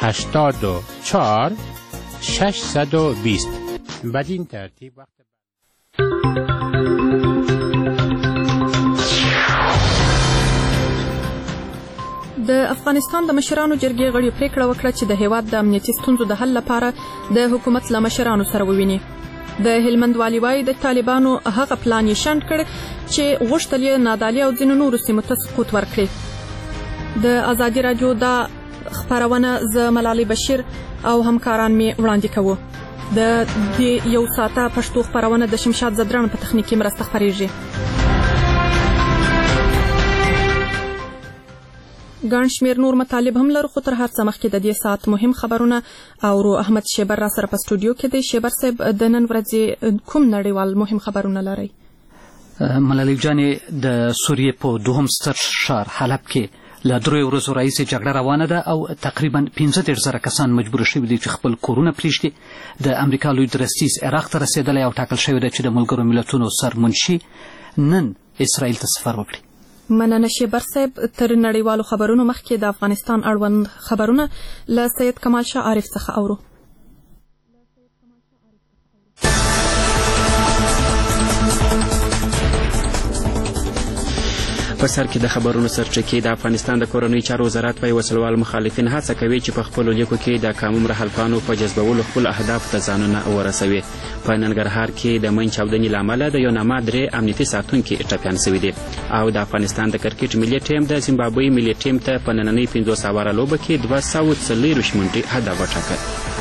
84 620. بدین ترتیب وقت د افغانستان د مشرانو جرګې غړي پریکړه وکړه چې د هیواد د امنیتي ستونزو د حل لپاره د حکومت له مشرانو سره وویني. د هلمند والي وایي د طالبانو هغه پلان یې شنډ کړ چې غوښتل یې نادعلي او ځینو نورو سیمو ته سقوط ورکړي. د ازادي راډیو دا خپرونه زه ملالۍ بشیر او همکاران مې وړاندې کوو. د دې یو ساعته پښتو خپرونه د شمشاد زدران په تخنیکي مرسته خپریږي. ګڼ شمېر نور مطالب هم لرو، خو تر هر څه مخکې د دې ساعت مهم خبرونه اورو. احمد شیبر را سره په سټوډیو کې دی. شیبر صاحب، د نن ورځې کوم نړیوال مهم خبرونه لرئ؟ ملالۍ جانې، د سوریې په دوهم ستر ښار حلب کې له 3 ورځو راهیسې جګړه روانه ده او تقریبا 15,000 کسان مجبور شوي دي چې خپل کورونه پرېږدي. د امریکا لوی درستیز عراق ته رسېدلی او ټاکل شوې ده چې د ملګرو ملتونو سرمنشي نن اسرائیل ته سفر وکړي. مننه شیبر صاحب. تر نړیوالو خبرونو مخکې د افغانستان اړوند خبرونه له سید کمال شاه عارف څخه اورو. په سر کې د خبرونو سرچکې د افغانستان د کورنیو چارو وزارت وايي وسلوال مخالفین هڅه کوي چې په خپلو لیکو کې د قانون رهلپانو په جذبولو خپل اهداف ته ځانونه ورسوي. په ننګرهار کې د مین چاودنې له امله د یو نامه 3 امنیتي ساتونکي ټپیان شوي دي او د افغانستان د کرکټ ملي ټیم د زیمبابوې ملي ټیم ته په نننۍ 500 اوره لوبه کې 240 منټې هدف وټاکه.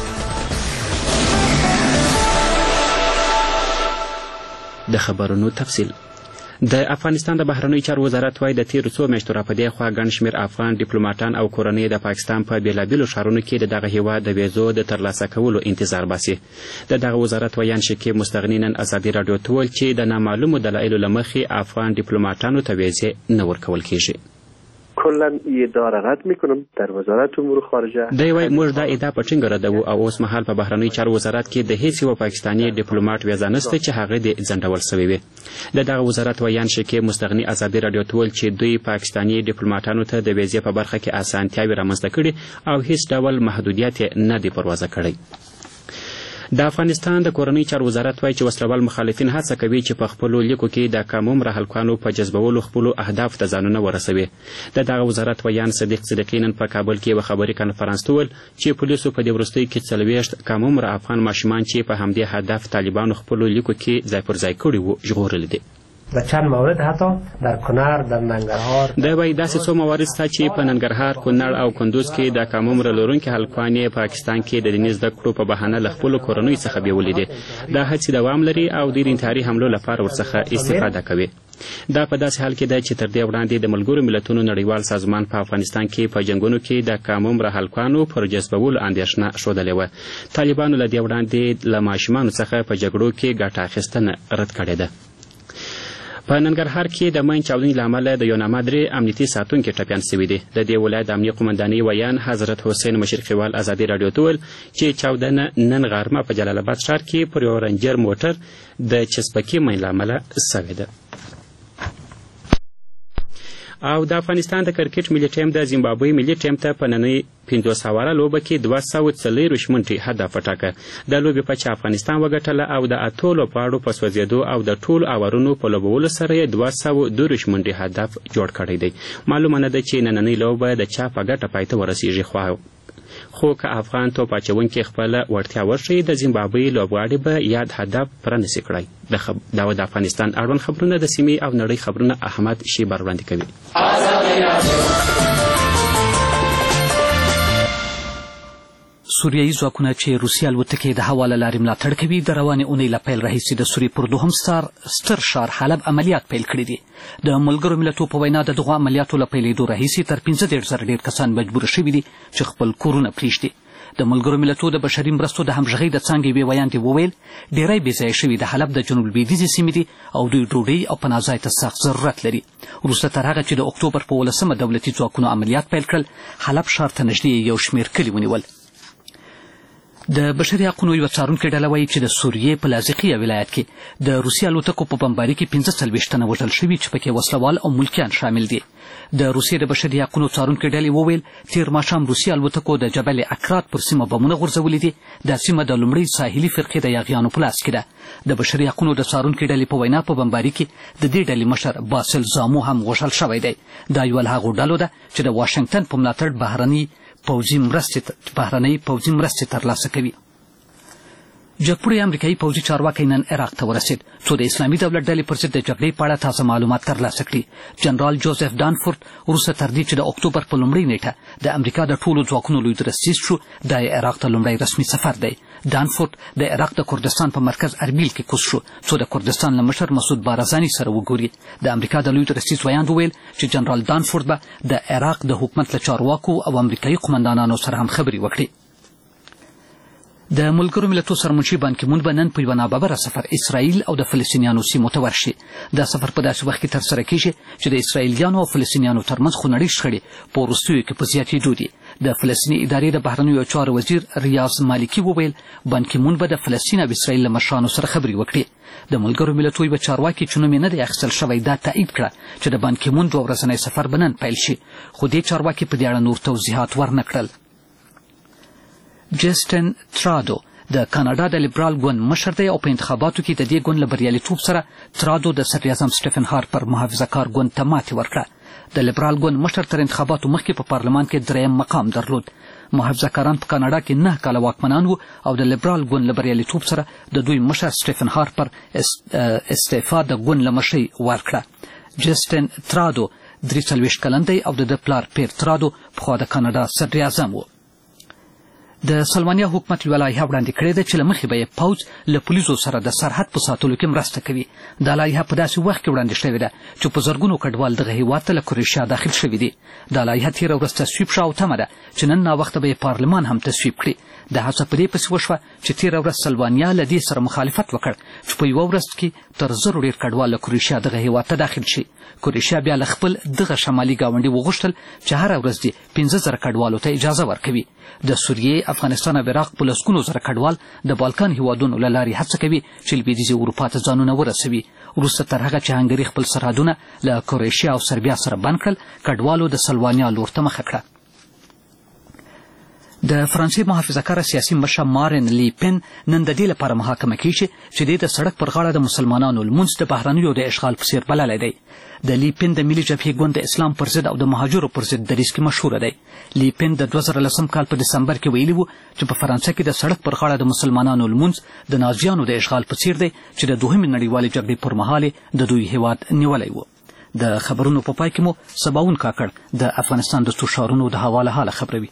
د خبرونو تفصیل. د افغانستان د بهرنیو چارو وزارت وايي د تیرو څو میاشتو راپدې خوا ګڼ شمېر افغان ډیپلوماټان او کورنۍ د پاکستان په بېلابېلو ښارونو کې د دغه هیواد د ویزو د ترلاسه کولو انتظار باسي. د دغه وزارت ویان شکیب مستغني نن ازادي راډیو ته وویل چې د نامعلومو دلایلو له مخې افغان ډیپلوماټانو ته ویزې نه ورکول کیږي. کلا یه داره رد میکنم در وزارت امور خارجه. دی وايي موږ دا ادعا په ټینګه ردوو او اوس مهال په بهرنیو چارو وزارت کې د هیڅ یو پاکستاني ډیپلوماټ ویزه نشته چې هغه د ځنډول شوی وي. د دغه وزارت ویان شکیب مستغني ازادي راډیو ته وویل چې دوی پاکستاني ډیپلوماټانو ته د ویزې په برخه کې اسانتیاوې رامنځته کړي او هیڅ ډول محدودیت نه دی پروازه کړی. د افغانستان د کورنیو چارو وزارت وايي چې وسلوال مخالفین هڅه کوي چې په خپلو لیکو کې د قانون رهلکانو په جذبولو خپلو اهداف ته ځانونه ورسوي. د دغه وزارت ویان صدیق صدیقي نن په کابل کې یوه خبري کنفرانس ته وویل چې پولیسو په دې وروستیو کې 40 قانون افغان ماشومان چې په همدې هدف طالبانو خپلو لیکو کې ځای پر ځای کړي وو ژغورلي دي. و چند مورد حتی در کنر، در ننګرهار. دا وایي داسې څو موارد شته چې په ننګرهار، کنړ او کندوز کې د قانون لرونکي هلکان یې پاکستان کې د دیني زده کړو په بهانه له خپلو کورنیو څخه بیولي دي. دا هڅې دوام لري او دوی د انتحاري حملو لپاره ورڅخه استفاده کوي. دا په داسې حال کې ده چې تر دې وړاندې د ملګرو ملتونو نړیوال سازمان په افغانستان کې په جنګونو کې د قانون رهلکانو پر جذبولو اندېښنه ښودلې وه. طالبانو له دې وړاندې له ماشومانو څخه په جګړو کې ګټه اخیستنه رد کړې ده. په ننګرهار کې د مین چاودنې له امله د یو نامه 3 امنیتي ساتونکي ټپیان شوي دي. د دې ولایت د امنیه قومندانۍ ویان حضرت حسین مشرقیوال ازادي راډیو ته وویل چې چاودنه نن غرمه په جلال آباد ښار کې پر یو رنجر موټر د چسپکي مین له امله شوې ده. او د افغانستان د کرکټ ملي ټیم د زیمبابوې ملي ټیم ته په نننۍ 500 اوره لوبه کې 240 منټې هدف وټاکه. د لوبې په چې افغانستان وګټله او د اتو لوبغاړو په سوځېدو او د ټولو اورونو په لوبولو سره یې 212 منټې هدف جوړ کړی دی. معلومه نه ده چې نننۍ لوبه د چا په ګټه پای ته ورسیږي، خو که افغان توپ اچونکي خپله وړتیا وښیي د زیمبابوې لوبغاړي به یاد هدف پوره نسي کړی. دا د افغانستان اړوند خبرونه د سیمې او نړۍ خبرونه احمد شیبر وړاندې کوي. سوریایي ځواکونه چې روسیې الوتکې د هوا له لارې ملاتړ کوي د روانې اونۍ له پیل راهیسې د سوریې پر دوهم ستر ښار حلب عملیات پیل کړي دي. د ملګرو ملتونو په وینا د دغو عملیاتو له پیلېدو راهیسې تر 15,000 ډېر کسان مجبور شوي دي چې خپل کورونه پرېږدي. د ملګرو ملتونو د بشري مرستو د همغږۍ د څانګې یوې ویان کې وویل ډېری بېځایه شوي د حلب د جنوب لویدیځې سیمې دي او دوی ډوډۍ او پناه ځای ته سخت ضرورت لري. وروسته تر هغه چې د اکتوبر په 18 دولتي ځواکونو عملیات پیل کړل، حلب ښار ته نږدې یو شمېر کلي ونیول. د بشري حقونو یوه څارونکې ډله وایي چې د سوریې په لاذقیه ولایت کې د روسي الوتکو په بمباري کې 45 تنه وژل شوي چې پکې وسلوال او ملکیان شامل دي. د روسیې د بشري حقونو څارونکې ډلې وویل تیر ماښام روسي الوتکو د جبل اکرات پر سیمه بمونه غورځولي دي. دا سیمه د لومړۍ ساحلي فرقې د یاغیانو په لاس کې ده. د بشري حقونو د څارونکې ډلې په وینا په بمباري کې د دې ډلې مشر باسل زامو هم وژل شوی دی. دا یوه له هغو ډلو ده چې د واشنګټن په ملاتړ بهرنۍ پوځي مرستې ترلاسه کوي. جګپوړی امریکایي پوځي چارواکی نن عراق ته ورسېد څو د اسلامي دولت ډلې پر ضد د جګړې په اړه تازه معلومات ترلاسه کړي. جنرال جوزف دانفورد وروسته تر دې چې د اکتوبر په لومړۍ نیټه د امریکا د ټولو ځواکونو لوی درستیز شو، دا یې عراق ته لومړی رسمي سفر دی. دانفورد د عراق د کردستان په مرکز اربیل کې کوز شو څو د کردستان له مشر مسعود بارزاني سره وګوري. د امریکا د لوی درستیز ویاند وویل چې جنرال دانفورد به د عراق د حکومت له چارواکو او امریکایي قمندانانو سره هم خبرې وکړي. د ملګرو ملتونو سرمنشي بان کی مون به نن په یوه ناببره سفر اسرائیل او د فلسطینیانو سیمو ته ورشي. دا سفر په داسې وخت کې ترسره کیږي چې د اسرائیلیانو او فلسطینیانو ترمنځ خونړۍ شخړې په وروستیو کې په زیاتېدو دي. د فلسطیني ادارې د بهرنیو چارو وزیر ریاض مالکي وویل بان کی مون به د فلسطین او اسرائیل له مشرانو سره خبرې وکړي. د ملګرو ملتونو یوه چارواکي چې نوم یې نه دی اخیستل شوی دا تایید کړه چې د بان کی مون 2 ورځنی سفر به نن پیل شي، خو دې چارواکي په دې اړه نور توضیحات ورنه کړل. جسټن ترادو د کاناډا د لیبرال ګوند مشر دی او په انتخاباتو کې د دې ګوند له بریالیتوب سره ترادو د صدر اعظم سټیفن هارپر محافظه کار ګوند ته ماتې ورکړه. د لیبرال ګوند مشر تر انتخاباتو مخکې په پارلمان کې 3م مقام درلود. محافظه کاران په کاناډا کې 9 کاله واکمنان وو او د لیبرال ګوند له بریالیتوب سره د دوی مشر سټیفن هارپر استعفا د ګوند له مشرۍ ورکړه. جسټن ترادو 43 کلن دی او د پلار پیر ترادو پخوا د کاناډا صدر اعظم و. د سلمانیا حکومت یوه لایحه وړاندې کړې ده چې له مخې به یې پوځ له پولیسو سره د سرحد په ساتلو کې مرسته کوي. دا لایحه په داسې وخت کې وړاندې شوې ده چې په زرګونو کډوال دغه هېواد ته له کروشیا داخل شوي دي. دا لایحه تېره ورځ تصویب شوه او تمه ده چې نن ناوخته به یې پارلمان هم تصویب کړي. د هڅه په دې پسې وشوه چې تېره ورځ سلوانیا له دې سره مخالفت وکړ چې په یوه ورځ کې تر 1000 ډېر کډوال له کروشیا دغه هېواد ته داخل شي. کروشیا بیا له خپل دغه شمالي ګاونډي وغوښتل چې هره ورځ دې 15000 کډوالو ته اجازه ورکوي. د سوریې، افغانستان او عراق په لسګونو زره کډوال د بالکان هېوادونو له لارې هڅه کوي چې لویدیځې اروپا ته ځانونه ورسوي. وروسته تر هغه چې هنګري خپل سرحدونه له کروشیا او سربیا سره بند کړل، کډوالو د سلوانیا لور ته مخه کړه. د فرانسې محافظه کاره سیاسي مشر مارین لی پن نن د دې لپاره محاکمه کیږي چې د سړک پر غاړه د مسلمانانو لمونځ د بهرنیو د اشغال په څیر بللی دی. د لی پن د ملي جبهې ګوند د اسلام پر ضد او د مهاجرو پر ضد دریځ کې مشهوره دی. لی پن د 2010 کال په دسمبر کې ویلي وو چې په فرانسه کې د سړک پر غاړه د مسلمانانو لمونځ د نازیانو د اشغال په څیر دی چې د 2مې نړیوالې جګړې پر مهال د دوی هېواد نیولی و. د خبرونو په پای کې مو سباون کاکړ د افغانستان د څو ښارونو د هوا له حاله خبروي.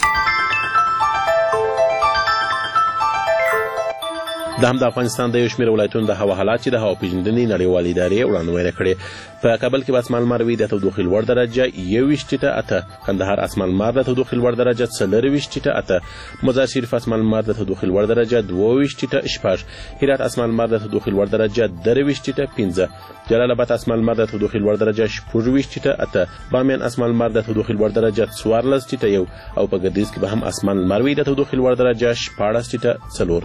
دا هم د افغانستان د یو شمېر ولایتونو د هوا حالات چې د هوا پیژندنې نړیوالې ادارې وړاندوینه کړې. په کابل کې به اسمان لمر وي د تودوخې لوړ درجه 21.8، کندهار اسمان لمر د تودوخې لوړ درجه 24.8، مزار شریف اسمان لمر د تودوخې لوړ درجه 22.6، هرات اسمان لمر د تودوخې لوړ درجه 23.5، جلال آباد اسمان لمر د تودوخې لوړ درجه 24.8، بامیان اسمان لمر د تودوخې لوړ درجه 14.1 او په ګردیز کې به هم اسمان لمر وي د تودوخې لوړ درجه 14.4.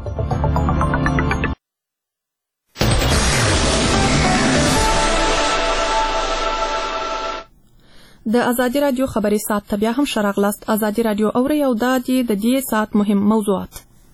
د ازادي رادیو خبري ساعت ته بیا هم ښه راغلاست. ازادي رادیو اورئ او دا دي د دې ساعت مهم موضوعات.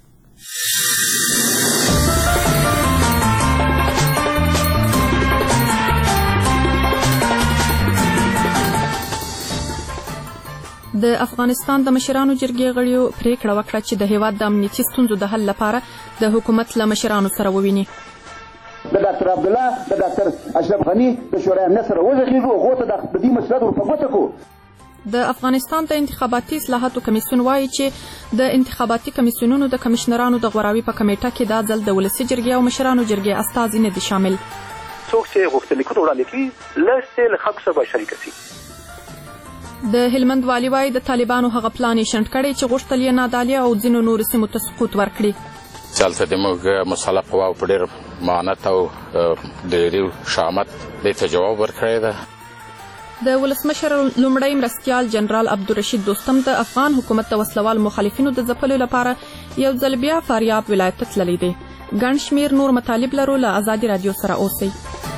د افغانستان د مشرانو جرګې غړیو پریکړه وکړه چې د هېواد د امنیتي ستونزو د حل لپاره د حکومت له مشرانو سره وویني. د ډاکټر عبدالله، د ډاکټر اشرف غني د شورای امنیت سره وغږېږو، هغو ته د دې مسله ور په ګوته کړو. د افغانستان د انتخاباتي اصلاحاتو کمیسیون وایي چې د انتخاباتي کمیسیونونو د کمشنرانو د غوراوي په کمیټه کې دا ځل د ولسي جرګې او مشرانو جرګې استازي نه دي شامل. څوک چې غوښتنلیکونه وړاندې کړي لږ څه له خلکو سره به شریکه شي. د هلمند والي وایي د طالبانو هغه پلان یې شنډ کړی چې غوښتل یې نادعلي او ځینو نورو سیمو ته سقوط ورکړي. دلته زموږ مسلح قواو په ډېر معنت او ډېرې شامت دې ته جواب ورکړی ده. د ولسمشر لومړی مرستیال جنرال عبدالرشید دوستم د افغان حکومت د وسلوال مخالفینو د ځپلو لپاره یو ځل بیا فاریاب ولایت ته تللی دی. ګڼ شمېر نور مطالب لرو. له ازادي راډیو سره اوسئ.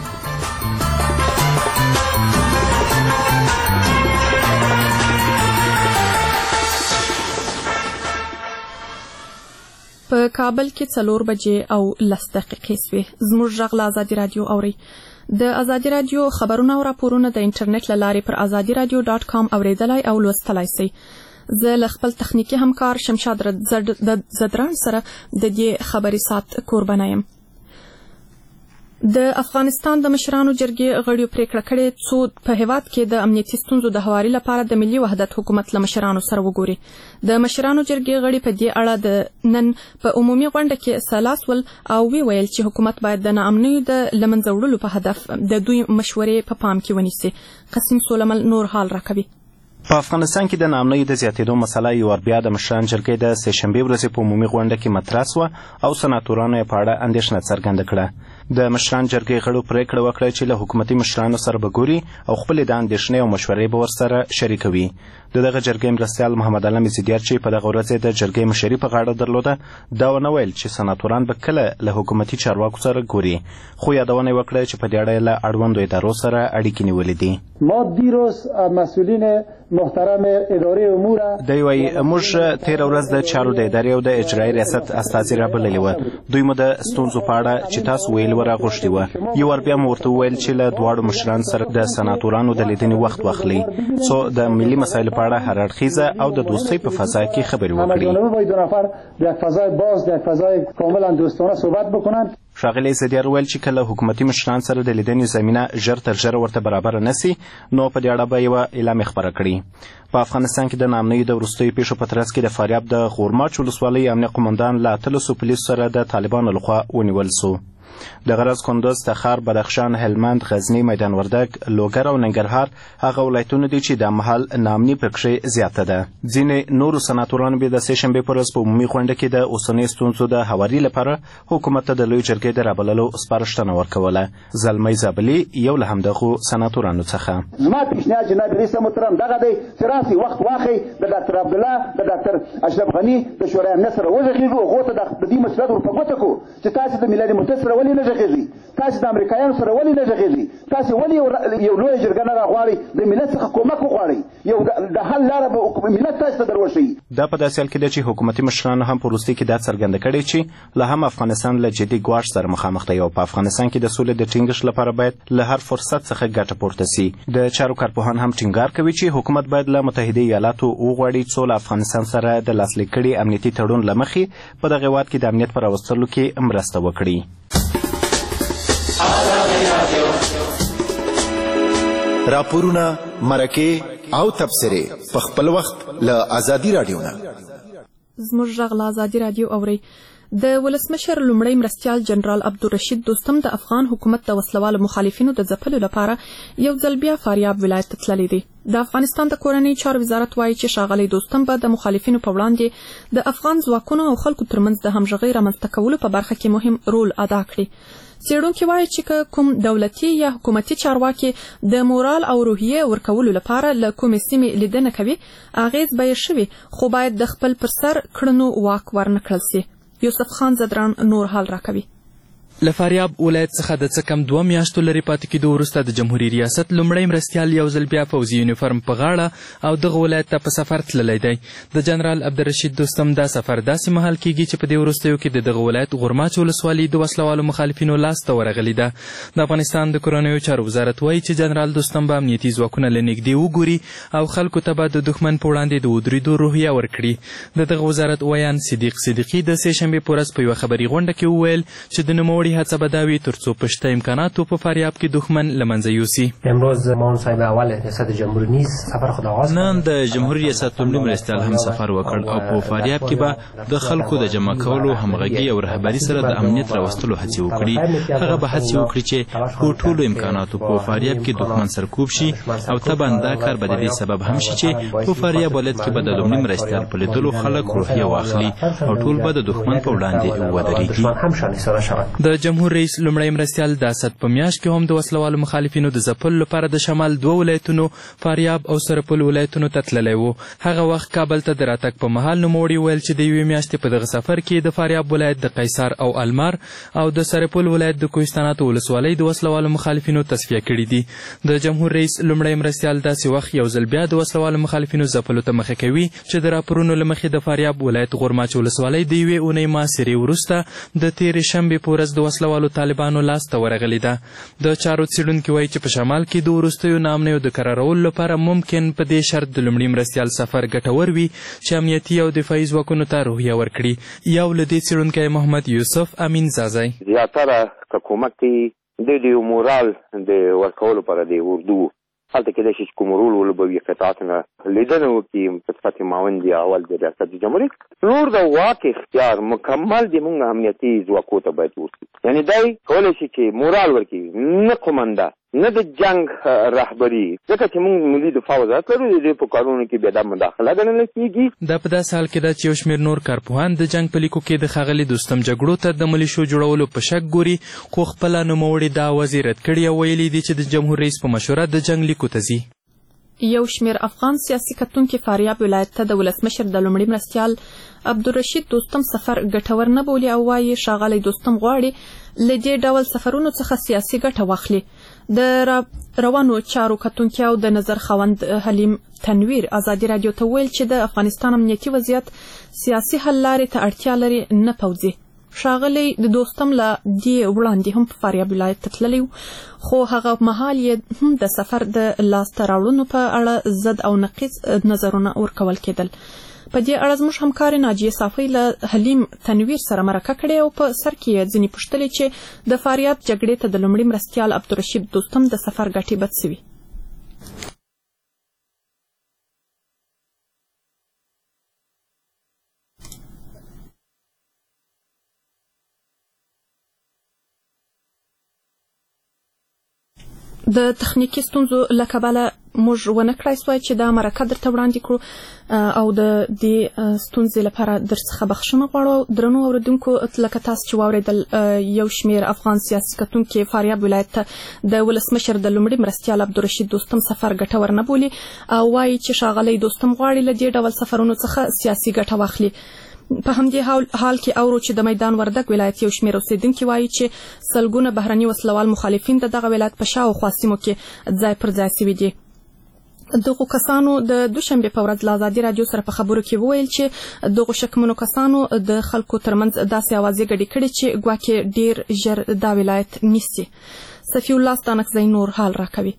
په کابل کې 4 بجې او 10 دقیقې سوې. زموږ غږ له ازادي راډیو اورئ. د ازادي راډیو خبرونه او راپورونه د انټرنیټ له لارې پر azadiradio.com اوریدلای او لوستلای شئ. زه له خپل تخنیکي همکار شمشاد زدران سره د دې خبري سات کوربنه یم. د افغانستان د مشرانو جرګې غړیو پریکړه کړې څو په هیواد کې د امنیتي ستونزو د هواري لپاره د ملي وحدت حکومت له مشرانو سره وګوري. د مشرانو جرګې غړي په دې اړه د نن په عمومي غونډه کې سلاس ول او ویل چې حکومت باید د ناامنیو د لمنځه وړلو په هدف د دوی مشورې په پام کې ونیسي. قسم سولمل نور حال راکوي. په افغانستان کې د ناامنیو د زیاتېدو مسله یو ور بیا د مشران جرګې د سه شنبې ورځې په عمومي غونډه کې مطرح سوه او سناتورانو یې په اړه اندېښنه څرګنده کړه. د مشران جرګې غړو پریکړه وکړه چې له حکومتي مشرانو سره به ګوري او خپلې د اندېښنې او مشورې به ورسره شریکوي. د دغه جرګې مرستیال محمد علم زیدیار چې په دغه ورځ د جرګې مشري په غاړه درلوده دا ونه ویل چې سناتوران به کله له حکومتي چارواکو سره ګوري، خو یادونه یې وکړه چې په دې اړه له اړوندو ادارو سره اړیکې نیولې دي. ما دیروز مسئولین محترم اداره امور دی وایي موږ تېره ورځ د چارو د ادارې او د اجرایي ریاست استازي رابللي وه. دوی مو د ستونزو په اړه چې تاسو ویلي وه راغوښتي وه. یو ور بیا مو ورته وویل چې له دواړو مشرانو سره د سناتورانو د لیدنې وخت واخلئ څو د ملي مسایلو په اړه هر اړخیزه او د دوستۍ په فضا کې خبرې وکړي. ښاغلی زیدیار ویل چې کله حکومتي مشران سره د لیدنې زمینه ژر تر ژره ورته برابره نسي نو په دې اړه به یوه اعلامیه خپره کړي. په افغانستان کې د ناامنیو د وروستیو پیښو په ترڅ کې د فاریاب د غورماچ ولسوالۍ امنیه قومندان له 13 پولیسو سره د طالبانو لخوا ونیول سو. د غرض کندوز، تخار، بدخشان، هلمند، غزنی، میدان وردګ، لوګر او ننګرهار هغه ولایتونه دي چې د مهال ناامني پکښې زیاته ده. ځینې نورو سناتورانو به د سه شنبې په ورځ په عمومي غونډه کې د اوسنۍ ستونزو د هواري لپاره حکومت ته د لوی جرګې د رابللو سپارښتنه ورکوله. زلمی زابلي یو له همدغو سناتورانو څخه. زما پیشنهاد جناب رئیس محترم دغه دی چې راسئ وخت واخئ د ډاکټر عبدالله د ډاکټر اشرف غني د شورای امنیت سره وغږېږو، هغو ته د دې مسؤلیت ور په ګوته کړو چې تاسې د ملت متحد سره ولې نه غږېږئ، تاسې د امریکایانو سره ولې نه غږېږئ، تاسې ولې یو لویه جرګه نه راغواړئ، د ملت څخه کومک وغواړئ، یو د حل لاره به ملت تاسې ته در وښیي. دا په داسې حال کې ده چې حکومتي مشرانو هم په وروستي کې دا څرګنده کړې چې له هم افغانستان له جدي ګواښ سره مخامخ دی او په افغانستان کې د سولې د ټینګښت لپاره باید له هر فرصت څخه ګټه پورته سي. د چارو کارپوهان هم ټینګار کوي چې حکومت باید له متحده ایالاتو وغواړي څو له افغانستان سره د لاسلیک کړي امنیتي تړون له مخې په دغه هېواد کې د امنیت په راوستلو کې مرسته وکړي. راپورونه، مرکې او تبصرې په خپل وخت له ازادي راډیو نه. زموږ غږ له ازادي راډیو اورئ. د ولسمشر لومړی مرستیال جنرال عبدالرشید دوستم د افغان حکومت د وسلوالو مخالفینو د ځپلو لپاره یو ځل بیا فاریاب ولایت ته تللی دی. د افغانستان د کورنۍ چارو وزارت وایي چې ښاغلی دوستم به د مخالفینو په وړاندې د افغان ځواکونو او خلکو ترمنځ د همغږۍ رامنځته کولو په برخه کې مهم رول ادا کړي. څېړونکي وایي چې کوم دولتي یا حکومتي چارواکي د مورال او روحیې ورکولو لپاره له کومې سیمې لیدنه کوي اغېز به یې شوي، خو باید د خپل پر سر کړنو واک ورنه کړل سي. یوسف خان زدران نور حال راکوي. له فاریاب ولایت څخه د څه کم 2 میاشتو لرې پاتې کېدو وروسته د جمهوري ریاست لومړی مرستیال یو ځل بیا پوځي یونیفرم په غاړه او دغه ولایت ته په سفر تللی دی. د جنرال عبدالرشید دوستم دا سفر داسې مهال کېږي چې په دې وروستیو کې د دغه ولایت غورماچ ولسوالي د وسلوالو مخالفینو لاس ته ورغلې ده. د افغانستان د کورنیو چارو وزارت وایي چې جنرال دوستم به امنیتي ځواکونه له نږدې وګوري او خلکو ته به د دښمن په وړاندې د ودرېدو روحیه ورکړي. د دغه وزارت ویان صدیق صدیقي د سه شنبې په ورځ په یوه خبري غونډه کې وویل چې د نوموړي هڅه به دا وي ترڅو پشته امکاناتو په فاریاب کې دښمن له منځه یوسي. امروز ما صاحب اول ریاست جمهوری نیز سفر خود آغاز نن د جمهوری ریاست لومړي مرستیال هم سفر وکړ او په فاریاب کې به د خلکو د جمع کولو، همغږي او رهبري سره د امنیت راوستلو هڅې وکړي. هغه به هڅې وکړي چې په ټولو امکاناتو په فاریاب کې دښمن سرکوب شي او طبعا دا کار به د دې سبب هم شي چې په فاریاب ولایت کې به د لومړي مرستیال په لیدلو خلک روحیه واخلي او ټول به د دښمن په وړاندې ودرېږي. د د جمهور رئیس لومړی مرستیال د اسد په میاشت کې هم د وسلوالو مخالفینو د ځپلو لپاره د شمال 2 ولایتونو فاریاب او سرپل ولایتونو ته تللی و. هغه وخت کابل ته د راتګ په مهال نوموړي ویل چې د یوې میاشتې په دغه سفر کې د فاریاب ولایت د قیصار او المار او د سرپل ولایت د کوهستاناتو ولسوالۍ د وسلوالو مخالفینو تصفیه کړي دي. د جمهور رئیس لومړی مرستیال داسې وخت یو ځل بیا د وسلوالو مخالفینو ځپلو ته مخه کوي چې د راپورونو له مخې د فاریاب ولایت غورماچ ولسوالۍ د یوې اونۍ محاصرې وروسته د تېرې شنبې په ورځ د وسلوالو طالبانو لاس ته ورغلې ده. د چارو څېړونکي وایي چې په شمال کې د وروستیو ناامنیو د کرارولو لپاره ممکن په دې شرط د لومړي مرستیال سفر ګټور وي چې امنیتي او دفاعي ځواکونو ته روحیه ورکړي. یو له دې څېړونکی محمد یوسف امین زازی زیاتره حکومت د مورال د ورکولو لپاره د اردو هلته کېدای شي چې کوم رول ولوبوي قطعاتونه لیدنه وکړي په صفت معاون دي اول د ریاست جمهوریت نور د واک اختیار مکمل د موږ امنیتي ځواکو ته باید ورکړي. یعنی دی کولی شي چې مورال ورکړي نه قومنده نه د جنگ رهبري ځکه چې موږ ملي دفاع وزارت لرو د دې په کارونو کې بیا دا مداخله ګڼل کېږي. دا په داسې حال کې ده چې یو شمېر نور کارپوهان د جنګ په لیکو کې د ښاغلي دوستم جګړو ته د ملیشو جوړولو په شک ګوري خو خپله نوموړي دا وضع رد کړي او ویلي دي چې د جمهور رئیس په مشوره د جنګ لیکو ته ځي. یو شمېر افغان سیاسي کتونکي فاریاب ولایت ته د ولسمشر د لومړي مرستیال عبدالرشید دوستم سفر ګټور نه بولي او وایي ښاغلی دوستم غواړي له دې ډول سفرونو څخه سیاسي ګټه واخلي. د روانو چارو کتونکي او د نظر خاوند حلیم تنویر ازادي راډیو ته ویل چې د افغانستان امنیتي وضعیت سیاسي حل لارې ته اړتیا لري نه پوځي. ښاغلی د دوستم له دې وړاندې هم په فاریاب ولایت ته تللی خو هغه مهال یې هم د سفر د لاسته راوړنو په اړه ضد او نقیض نظرونه ورکول کېدل. په دې اړه زموږ همکارې ناجیه صافۍ له حلیم تنویر سره مرکه کړې او په سر کې یې ځینې پوښتلې چې د فاریاب جګړې ته د لومړي مرستیال عبدالرشید دوستم د سفر ګټې به څه وي. د تخنیکي ستونزو له کبله موږ ونه کړای سوای چې دا مرکه درته وړاندې کړو او د دې ستونزې لپاره درڅخه بخښنه غواړو. درنو اورېدونکو لکه تاسو چې واورېدل یو شمېر افغان سیاسي کتونکي فاریاب ولایت ته د ولسمشر د لومړي مرستیال عبدالرشید دوستم سفر ګټور نه بولي او وایي چې ښاغلی دوستم غواړي له دې ډول سفرونو څخه سیاسي ګټه واخلي. په همدې حال کې اورو چې د میدان وردګ ولایت یو شمېر اوسېدونکي وایي چې سلګونه بهرني وسلوال مخالفین د دغه ولایت په شاوخوا سیمو کې ځای پر ځای سوي دي. دغو کسانو د دوشنبې په ورځ له ازادي راډیو سره په خبرو کې وویل چې دغو شکمنو کسانو د خلکو ترمنځ داسې اوازې ګډې کړې چې ګواکې ډېر ژر دا ولایت نیسي. صفي الله ستانکزی نور حال راکوي.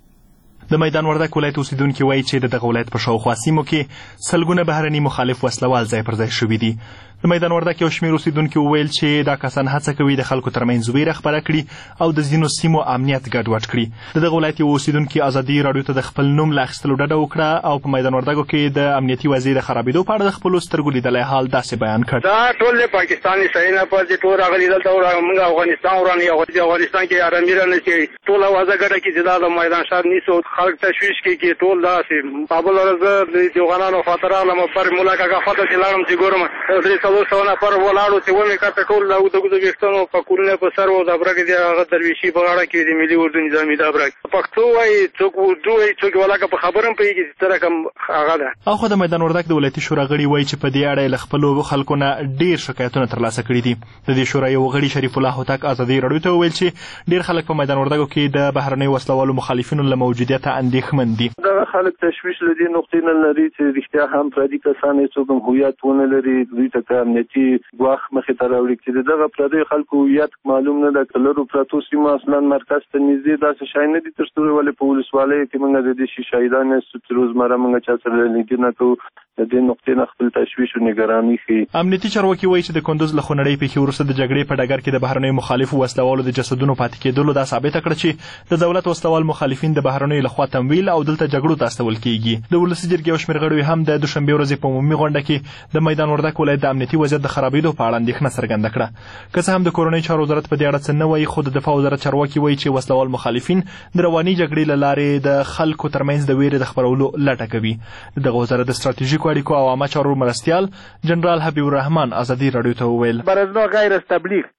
د میدان وردګ ولایت اوسیدونکي وایي چې د دغه ولایت په شاوخوا سیمو کې سلګونه بهرني مخالف وسلوال ځای پر ځای شوي دي. د میدان وردګ یو شمېر اوسیدونکي وویل چې دا کسان هڅه کوي د خلکو ترمنځ ویره خپره کړي او د ځینو سیمو امنیت ګډوډ کړي. د دغه ولایت یو اوسیدونکي ازادي راډیو ته د خپل نوم له اخیستلو ډډه وکړه او په میدان وردګو کې د امنیتي وضعیت د خرابېدو په اړه د خپلو سترګو لیدلی حال داسې بیان کړ. دا ټول د پاکستاني سینا پر دې ټول راغلي دلته موږ افغانستان ورانه یو د افغانستان کې آرامي نه شي ټول اوازه ګډه کې چې دا میدان شار نیسو خلک تشویش کې ټول داسې بابل ورځ د دیوغانانو خاطر علم پر مولا کا خاطر چې لاړم چې ګورم درې څلور سوه نفر ولاړو چې ومې کاته ټول د اوږدو ویښتانو په کورونه په سر و د ابرک د هغه درویشي په غاړه کې د ملي اردو نظامي د ابرک پښتو وایي څوک اردو وایي څوک ولاکه په خبره هم پوهېږي چې څه رقم هغه ده. اخوا د میدان وردګ د ولایتي شورا غړي وایي چې په دې اړه یې له خپلو خلکو نه ډېر شکایتونه ترلاسه کړي دي. د دې شورا یو غړي شریف الله هوتک ازادي راډیو ته وویل چې ډېر خلک په میدان وردګو کې د بهرنیو وسلوالو مخالفینو له موجودیته اندېښمن دي. دغه خلک تشویش له دې نقطې نه لري چې رښتیا هم پردي کسان یې څوک هم هویت ونه لري دوی ته امنیتي ګواښ مخې ته راوړي چې دغه پردیو خلکو هویت معلوم نه ده که لرو پرتو سیمو اصلا مرکز ته نږدې داسې شی نه دي تر څو ولې په ولسوالیو کې موږ د دې شي شهیدان یاستو چې روزمره موږ چا سره لیدنه کوو د دې نقطې نه خپل تشویش او نګراني ښیي. امنیتي چارواکي وایي چې د کندوز له خونړۍ پیښې وروسته د جګړې په ډګر کې د بهرنیو مخالفو وسلوالو د جسدونو پاتې کېدلو دا ثابته کړه چې د دولت وسلوال مخالفین د بهرنیو لخوا تمویل او دلته جګړو ته استول کېږي. د ولسي جرګې یو شمېر غړو هم د دوشنبې ورځې په عمومي غونډه کې د میدان وردګ ولایت د امنیتي وضعیت د خرابېدو په اړه اندېښنه څرګنده کړه. که څه هم د کورنۍ چارو وزارت په دې اړه څه نه وایي خو د دفاع وزارت چارواکي وایي چې وسلوال مخالفین د رواني جګړې له لارې د خلکو ترمنځ د ویرې د خپرولو لټه کوي. دغه وزارت د ستراتیژیکو اړیکو او عامه چارو مرستیال جنرال حبیب الرحمن ازادي راډیو ته وویل برزنو غیر از تبلیغ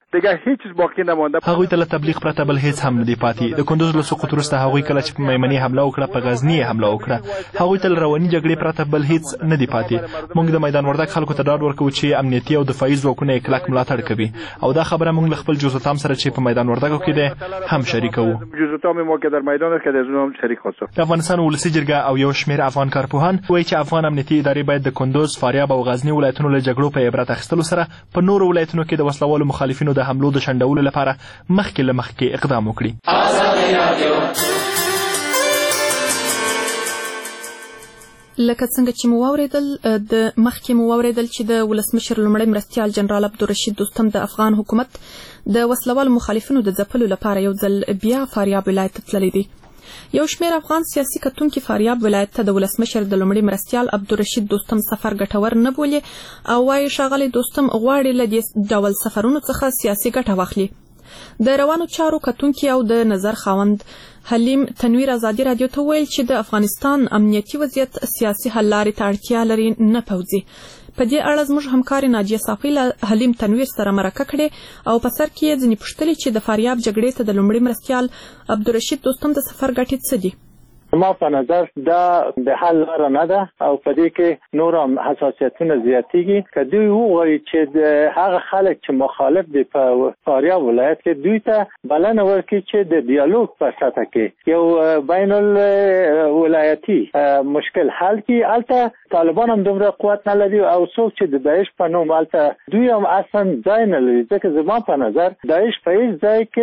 دیگه هیچ چیز باقی نمانده. هغوی ته له تبلیغ پرته بل هیڅ هم نه دی پاتې. د کندوز له سقوط وروسته هغوی کله چې په میمنې حمله وکړه په غزني حمله وکړه. هغوی ته له رواني جګړې پرته بل هیڅ نه دی پاتې. موږ د میدان وردګ خلکو ته ډاډ ورکوو چې امنیتي او دفاعي ځواکونه یې کلک ملاتړ کوي او دا خبره موږ له خپل جوزتام سره چې په میدان وردګ کې دی هم شریکوو. جوزتام ما که در میدان است که در اون هم شریک هستیم. د افغانستان ولسي جرګه او یو شمېر افغان کارپوهان وایي چې افغان امنیتي ادارې باید د کندوز، فاریاب او غزني ولایتونو له جګړو په عبرت اخیستلو سره په نورو ولایتونو کې د وسلوالو مخالفینو د حملو د شنډولو لپاره مخکې له مخکې اقدام وکړي. لکه څنګه چې مو واورېدل چې د ولسمشر لومړی مرستیال جنرال عبدالرشید دوستم د افغان حکومت د وسلوالو مخالفینو د ځپلو لپاره یو ځل بیا فاریاب ولایت ته تللی دی. یو شمېر افغان سیاسي کتونکي فاریاب ولایت ته د ولسمشر د لومړي مرستیال عبدالرشید دوستم سفر ګټور نه بولي او وایي ښاغلی دوستم غواړي له دې ډول سفرونو څخه سیاسي ګټه واخلي. د روانو چارو کتونکي او د نظر خاوند حلیم تنویر ازادي رادیو ته ویل چې د افغانستان امنیتي وضعیت سیاسي حل لارې ته اړتیا لري نه پوځي. په دې اړه زموږ همکارې ناجیه صافی له حلیم تنویر سره مرکه کړې او په سر کې یې ځینې پوښتلې چې د فاریاب جګړې ته د لومړي مرستیال عبدالرشید دوستم د سفر ګټې څه دي. ما په نظر دا د حل لاره نه ده او په دې کې نور هم حساسیتونه زیاتېږي. که دوی وغواړي چې د هغه خلک چې مخالف دي په فاریاب ولایت کې دوی ته بلنه ورکړي چې د دیالوګ په سطح کې یو بین الولایتي مشکل حل کړي. هلته طالبان هم دومره قوت نه لري او څوک چې د داعش په نوم هلته دوی هم اصلا ځای نه لري. ځکه زما په نظر داعش په هېڅ ځای کې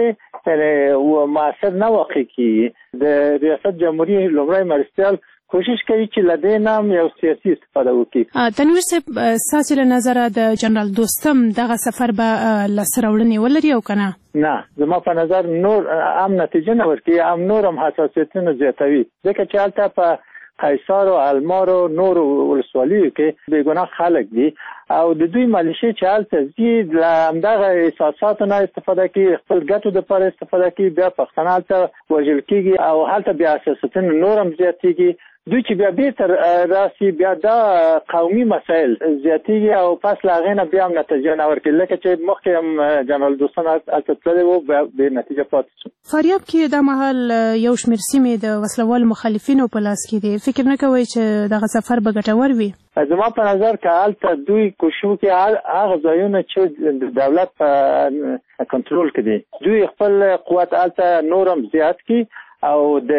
مؤثر نه واقع کېږي. د ریاست جمهوریت لومړی مرستیال کوشش کوي چې له دې نام یو سیاسي استفاده وکړي. تنویر صاحب ستاسو له نظره د جنرال دوستم دغه سفر به لاسته راوړنې ولري او که نه؟ نه، زما په نظر نور هم نتیجه نه ورکوي، هم نور هم حساسیتونه زیاتوي. ځکه چې هلته په قیصار او المار او نورو ولسوالیو کې بېګناه خلک دي او د دوی ملیشې چې هلته ځي له همدغه احساساتو نه استفاده کوي، خپل ګټو دپاره استفاده کوي، بیا پښتانه هلته وژل کېږي او هلته بیا حساسیتونه نور هم زیاتېږي. دوی چې بیا بیرته راسي بیا دا قومي مسایل زیاتېږي او پس له هغې نه بیا هم نتیجه نه ورکوي. لکه چې مخکې هم جنرال دوستم هلته تللی و بې نتیجه پاتې شو. فاریاب کې دا مهال یو شمېر سیمې د وسلوالو مخالفینو په لاس کې دي. فکر نه کوئ چې دغه سفر به ګټور وي؟ زما په نظر که هلته دوی کوشش وکړي هغه ځایونه چې د دولت په کنټرول کې دي دوی خپل قوت هلته نور هم زیات کړي او د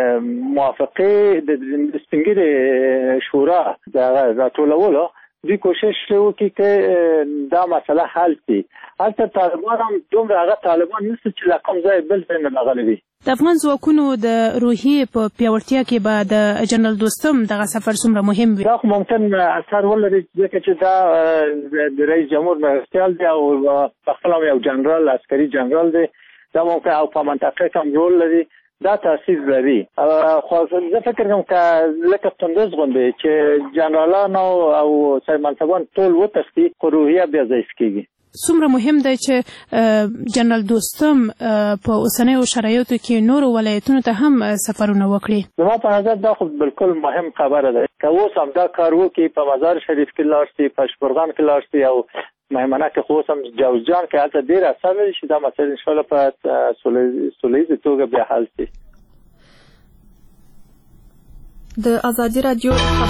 موافقې د سپینګیرې شورا د راټولولو دوی کوشش وکړي چې دا مسله حل کړي. هلته طالبان هم دومره هغه طالبان نشته چې له کوم ځای بل ځای نه راغلي وي. د افغان ځواکونو د روحیې په پیاوړتیا کې به د جنرال دوستم دغه سفر څومره مهم وي؟ دا خو ممکن اثر ولري ځکه چې دا د رئیس جمهور مرستیال دی او پخپله یو جنرال عسکري جنرال دی. دا ممکن او په منطقه کې هم رول لري. دا تاثیر لري. خو زه فکر کوم که لکه کندوز غوندې چې جنرالان او سرمنصبان ټول وتښتي خو روحیه بیا ضعیف کېږي. څومره مهم دی چې جنرال دوستم په اوسنیو شرایطو کې نورو ولایتونو ته هم سفرونه وکړي؟ زما په نظر دا خو بالکل مهم خبره ده. که اوس هم دا کار وکړي په مزار شریف کې لاړ شي، په شپرغان کې لاړ شي او مهمانه کې خو اوس هم جوزجان کې هلته ډېر اثر لري چې دا مسایل انشاءالله په سوله ییزه توګه بیا حل شي. د ازادي رادیو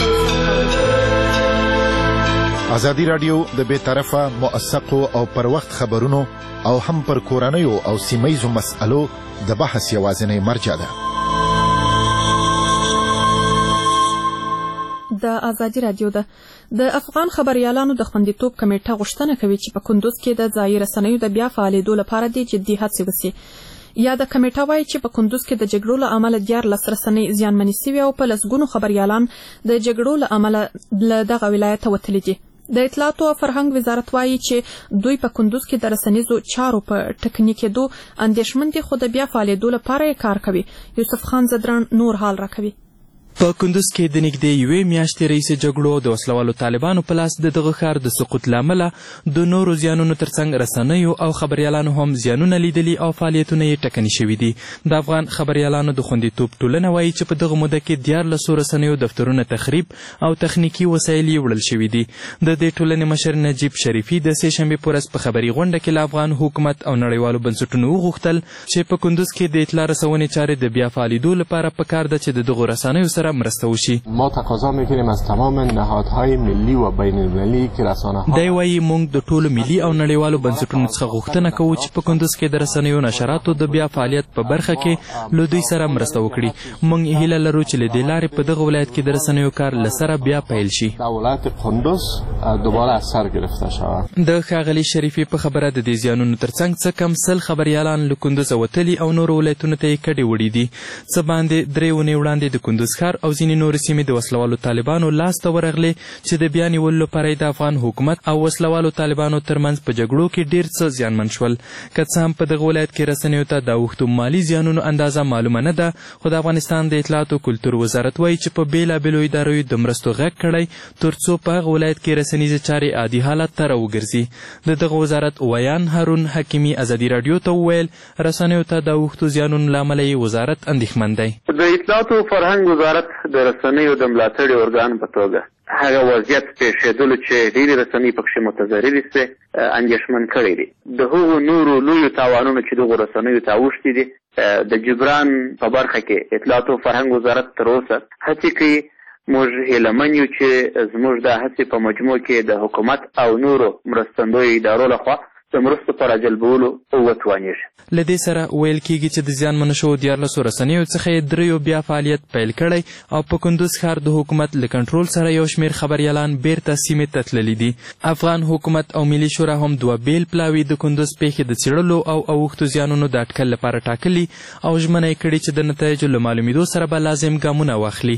ازادي رادیو د بې طرفه موثقو او پر وخت خبرونو او هم پر کورنیو او سیمهیزو مسألو د بحث یوازینی مرجع ده. د ازادي رادیو د افغان خبريالانو د خوندیتوب کمیټه غوښتنه کوي چې په کندوز کې د ځایي رسنیو د بیا فعالېدو لپاره د جدي هڅې وسي. یا د کمیټه وایي چې په کندوز کې د جګړو له امله 14 رسنۍ زیانمنې سوي او په لسګونو خبريالان د جګړو له امله له دغه ولایت وتلي دي. د اطلاعاتو او فرهنګ وزارت وایي چې دوی په کندوز کې د رسنیزو چارو په ټکني کېدو اندېښمن دي خو د بیا فعالېدو لپاره یې کار کوي. یوسف خان زدران نور حال راکوي. په کندوز کې د نږدې یوې میاشتې رئیسې جګړو د وسلوالو طالبانو په لاس د دغه ښار د سقوط له امله د نورو زیانونو ترڅنګ رسنیو او خبریالانو هم زیانونه لیدلي او فعالیتونه یې ټکني شوي دي. د افغان خبریالانو د خوندیتوب ټولنه وایي چې په دغه موده کې 14 رسنیو دفترونه تخریب او تخنیکي وسایل یې وړل شوي دي. د دې ټولنې مشر نجیب شریفي د سې شنبې په ورځ په خبري غونډه کې له افغان حکومت او نړیوالو بنسټونو وغوښتل چې په کندوز کې د اطلاع رسونې چارې د بیا فعالېدو لپاره پکار ده چې د دغو رسنیو سره مرسته وشي. ما تقاضا میکنیم از تمام نهادهای ملی و بین المللی که رسانه‌ها دی وایي موږ د ټولو ملي او نړیوالو بنسټونو څخه غوښتنه کوو چې په کندوز کې د رسنیو نشراتو د بیا فعالیت په برخه کې له دوی سره مرسته وکړي. موږ هیله لرو چې له دې لارې په دغه ولایت کې د رسنیو کار له سره بیا پیل شي. ولایت کندوز دوباره از سر گرفته شود. د ښاغلي شریفي په خبره د دې زیانونو ترڅنګ څه کم 100 خبریالان له کندوز وتلي او نورو ولایتونو ته یې کډې وړي دي. څه باندې 3 اونۍ وړاندې د کندوز ښار او ځینې نورې سیمې د وسلوالو طالبانو لاس ته ورغلې چې د بیا نیولو لپاره د افغان حکومت او وسلوالو طالبانو ترمنځ په جګړو کې ډېر څه زیانمن شول. که څه هم په دغه ولایت کې رسنیو ته د اوښتو مالي زیانونو اندازه معلومه نه ده، خو د افغانستان د اطلاعاتو کلتور وزارت وایي چې په بېلابېلو ادارو د مرستو غږ کړی تر څو په هغه ولایت کې رسنیزې چارې عادي حالت ته راوګرځي. د دغه وزارت ویان هارون حکیمي ازادي راډیو ته وویل رسنیو ته د اوښتو زیانونو له امله یې وزارت اندېښمن دی. د اطلاعاتو فرهنګ وزارت د رسنیو د ملاتړي ارګان په توګه هغه وضعیت پېښېدلو چې ډېرې رسنۍ پکښې متضررې سوې اندېښمن کړی دی. د هغو نورو لویو تاوانونو چې دغو رسنیو ته اوښتي دي د جبران په برخه کې اطلاعاتو فرهنګ وزارت تر اوسه هڅې کوي. موږ هیلهمن یو چې زموږ د هڅې په مجموع کې د حکومت او نورو مرستندویو ادارو لخوا د مرستو په راجلبولو وتوانېږي. له دې سره ویل کېږي چې د زیانمنو شوو 14 رسنیو څخه یې 3 بیا فعالیت پیل کړی او په کندوز ښار د حکومت له کنټرول سره یو شمېر خبریالان بیرته سیمې ته تللي دي. افغان حکومت او ملي شورا هم 2 بیل پلاوي د کندوز پیښې د څېړلو او اوښتو زیانونو د اټکل لپاره ټاکلي او ژمنه یې کړې چې د نتایجو له معلومېدو سره به لازم ګامونه واخلي.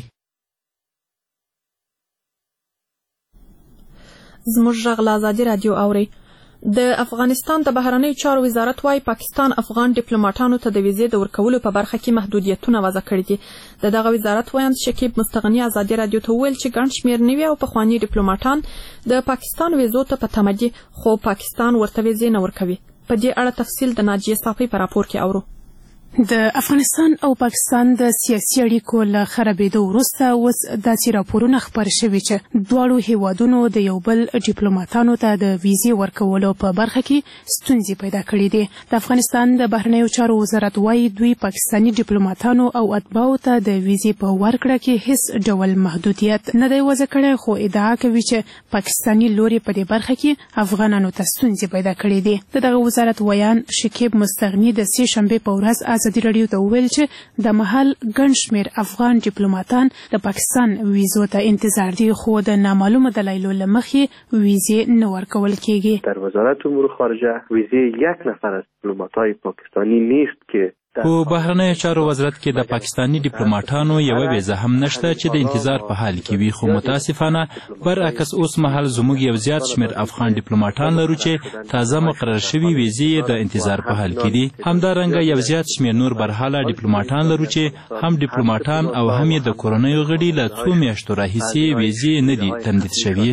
زموږ غږ له ازادي راډیو اورئ. د افغانستان د بهرنیو چارو وزارت وايي پاکستان افغان ډیپلوماټانو ته د ویزې د ورکولو په برخه کې محدودیتونه وضع کړي دي. د دغه وزارت وایاند شکیب مستغني ازادي راډیو ته وویل چې ګڼ شمېر نوي او پخواني ډیپلوماټان د پاکستان ویزو ته په تمه دي، خو پاکستان ورته ویزې نه ورکوي. په دې اړه تفصیل د ناجیه صافي په راپور کې اورو. د افغانستان او پاکستان د سیاسي اړیکو له خرابېدو وروسته اوس داسې راپورونه خپاره شوي چې دواړو هیوادونو د یو بل ډیپلوماټانو ته د ویزې ورکولو په برخه کې ستونزې پیدا کړي دي. د افغانستان د بهرنیو چارو وزارت وایي دوی پاکستاني ډیپلوماټانو او اتباعو ته د ویزې په ورکړه کې هیڅ ډول محدودیت نه دی وضع کړی، خو ادعا کوي چې پاکستاني لوري په دې برخه کې افغانانو ته ستونزې پیدا کړي دي. د دغه وزارت ویان شکیب مستغني د سې شنبې په ورځ ازادي راډیو ته وویل چې د مهال ګڼ شمېر افغان ډیپلوماټان د پاکستان ویزو ته انتظار دي، خو د نامعلومه دلایلو له مخې ویزې نه ورکول کیږي. در وزارت امور خارجه ویزه یک نفر از دیپلمات‌های پاکستانی نیست که په بهرنیو چارو وزارت کې د پاکستاني ډیپلوماټانو یوه ویزه هم نشته چې د انتظار په حال کې وي، خو متاسفانه برعکس اوس مهال زموږ یو زیات شمېر افغان ډیپلوماټان لرو چې تازه مقرر شوي ویزې د انتظار په حال کې دي. همدارنګه یو زیات شمېر نور برحاله ډیپلوماټان لرو چې هم ډیپلوماټان او هم یې د کورنیو غړي له 2 میاشتو راهیسې ویزې نه دي تمدید شوي.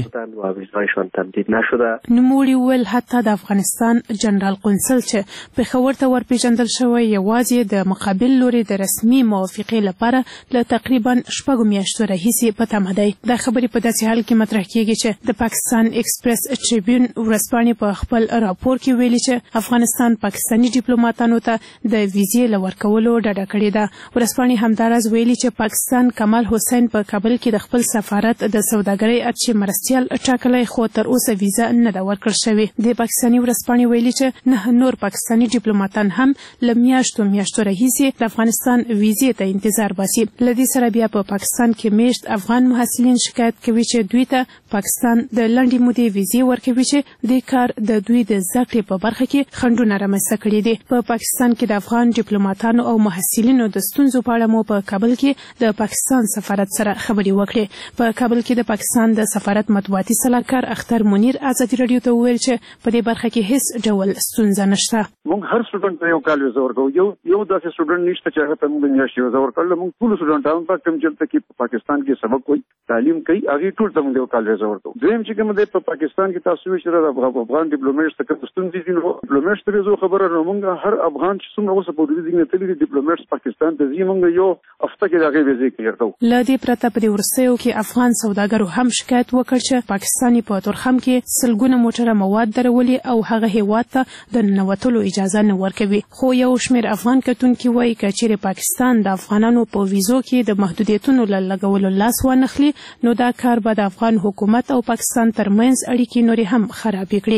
نوموړي وویل حتی د افغانستان جنرال قونسل چې پېښور ته ورپېژندل شوی یوازې د مقابل لوري د رسمي موافقې لپاره له تقریبا 6 میاشتو راهیسې په تمه دی. دا خبرې په داسې حال کې مطرح کېږي چې د پاکستان ایکسپریس ټریبیون ورځپاڼې په خپل راپور کې ویلي چې افغانستان پاکستاني ډیپلوماټانو ته د ویزې له ورکولو ډډه کړې ده. ورځپاڼې همداراز ویلي چې پاکستان کمال حسین په کابل کې د خپل سفارت د سوداګرۍ ارچې مرستیال ټاکلی، خو تر اوسه ویزه نه ده ورکړل شوې. د پاکستاني ورځپاڼې ویلي چې 9 نور پاکستاني ډیپلوماټان هم له میاشتو راهیسې د افغانستان ویزې ته انتظار باسي. له دې سره بیا په پاکستان کې میشت افغان محصلین شکایت کوي چې دوی ته پاکستان د لنډې مودې ویزې ورکوي چې دې کار د دوی د زده کړې په برخه کې خنډونه رامنځته کړي دي. په پاکستان کې د افغان ډیپلوماټانو او محصلینو د ستونزو په اړه مو په کابل کې د پاکستان سفارت سره خبرې وکړې. په کابل کې د پاکستان د سفارت مطبوعاتي سلاکار اختر منیر ازادي راډیو ته وویل چې په دې برخه کې هیڅ ډول ستونزه نشته. موږ هر سټوډنټ ته یو کال ویزه ورکوو. یو یو داسې سټوډنټ نشته چې هغه ته موږ میاشتې وزه ورکړله. موږ ټولو سټوډنټانو ته کوم چېرته کې په پاکستان کې سبق کوي تعلیم کوي هغې ټول ته موږ یو کال ویزه ورکوو. دویم چې کوم دی په پاکستان کې تاسو وایئ چې افغان ډیپلومیټس ته کوم ستونزې دي نو ډیپلومیټس ته ویزو خبره نو موږ هر افغان چې څومره اوسه پورې دي تللي دي ډیپلومیټس پاکستان ته ځي موږ یو هفته کې د هغې ویزې کلیر کوو. له دې پرته په دې وروستیو کې افغان سوداګرو هم شکایت وکړ چې پاکستان په تورخم کې سلګونه موټره مواد درولي او هغه هیواد ته د ننوتلو اجازه نه ورکوي. خو یو شمېر افغان کتونکي وایي که چیرې پاکستان د افغانانو په ویزو کې د محدودیتونو له لګولو لاس وانخلي نو دا کار به د افغان حکومت او پاکستان ترمنځ اړیکې نورې هم خرابې کړي.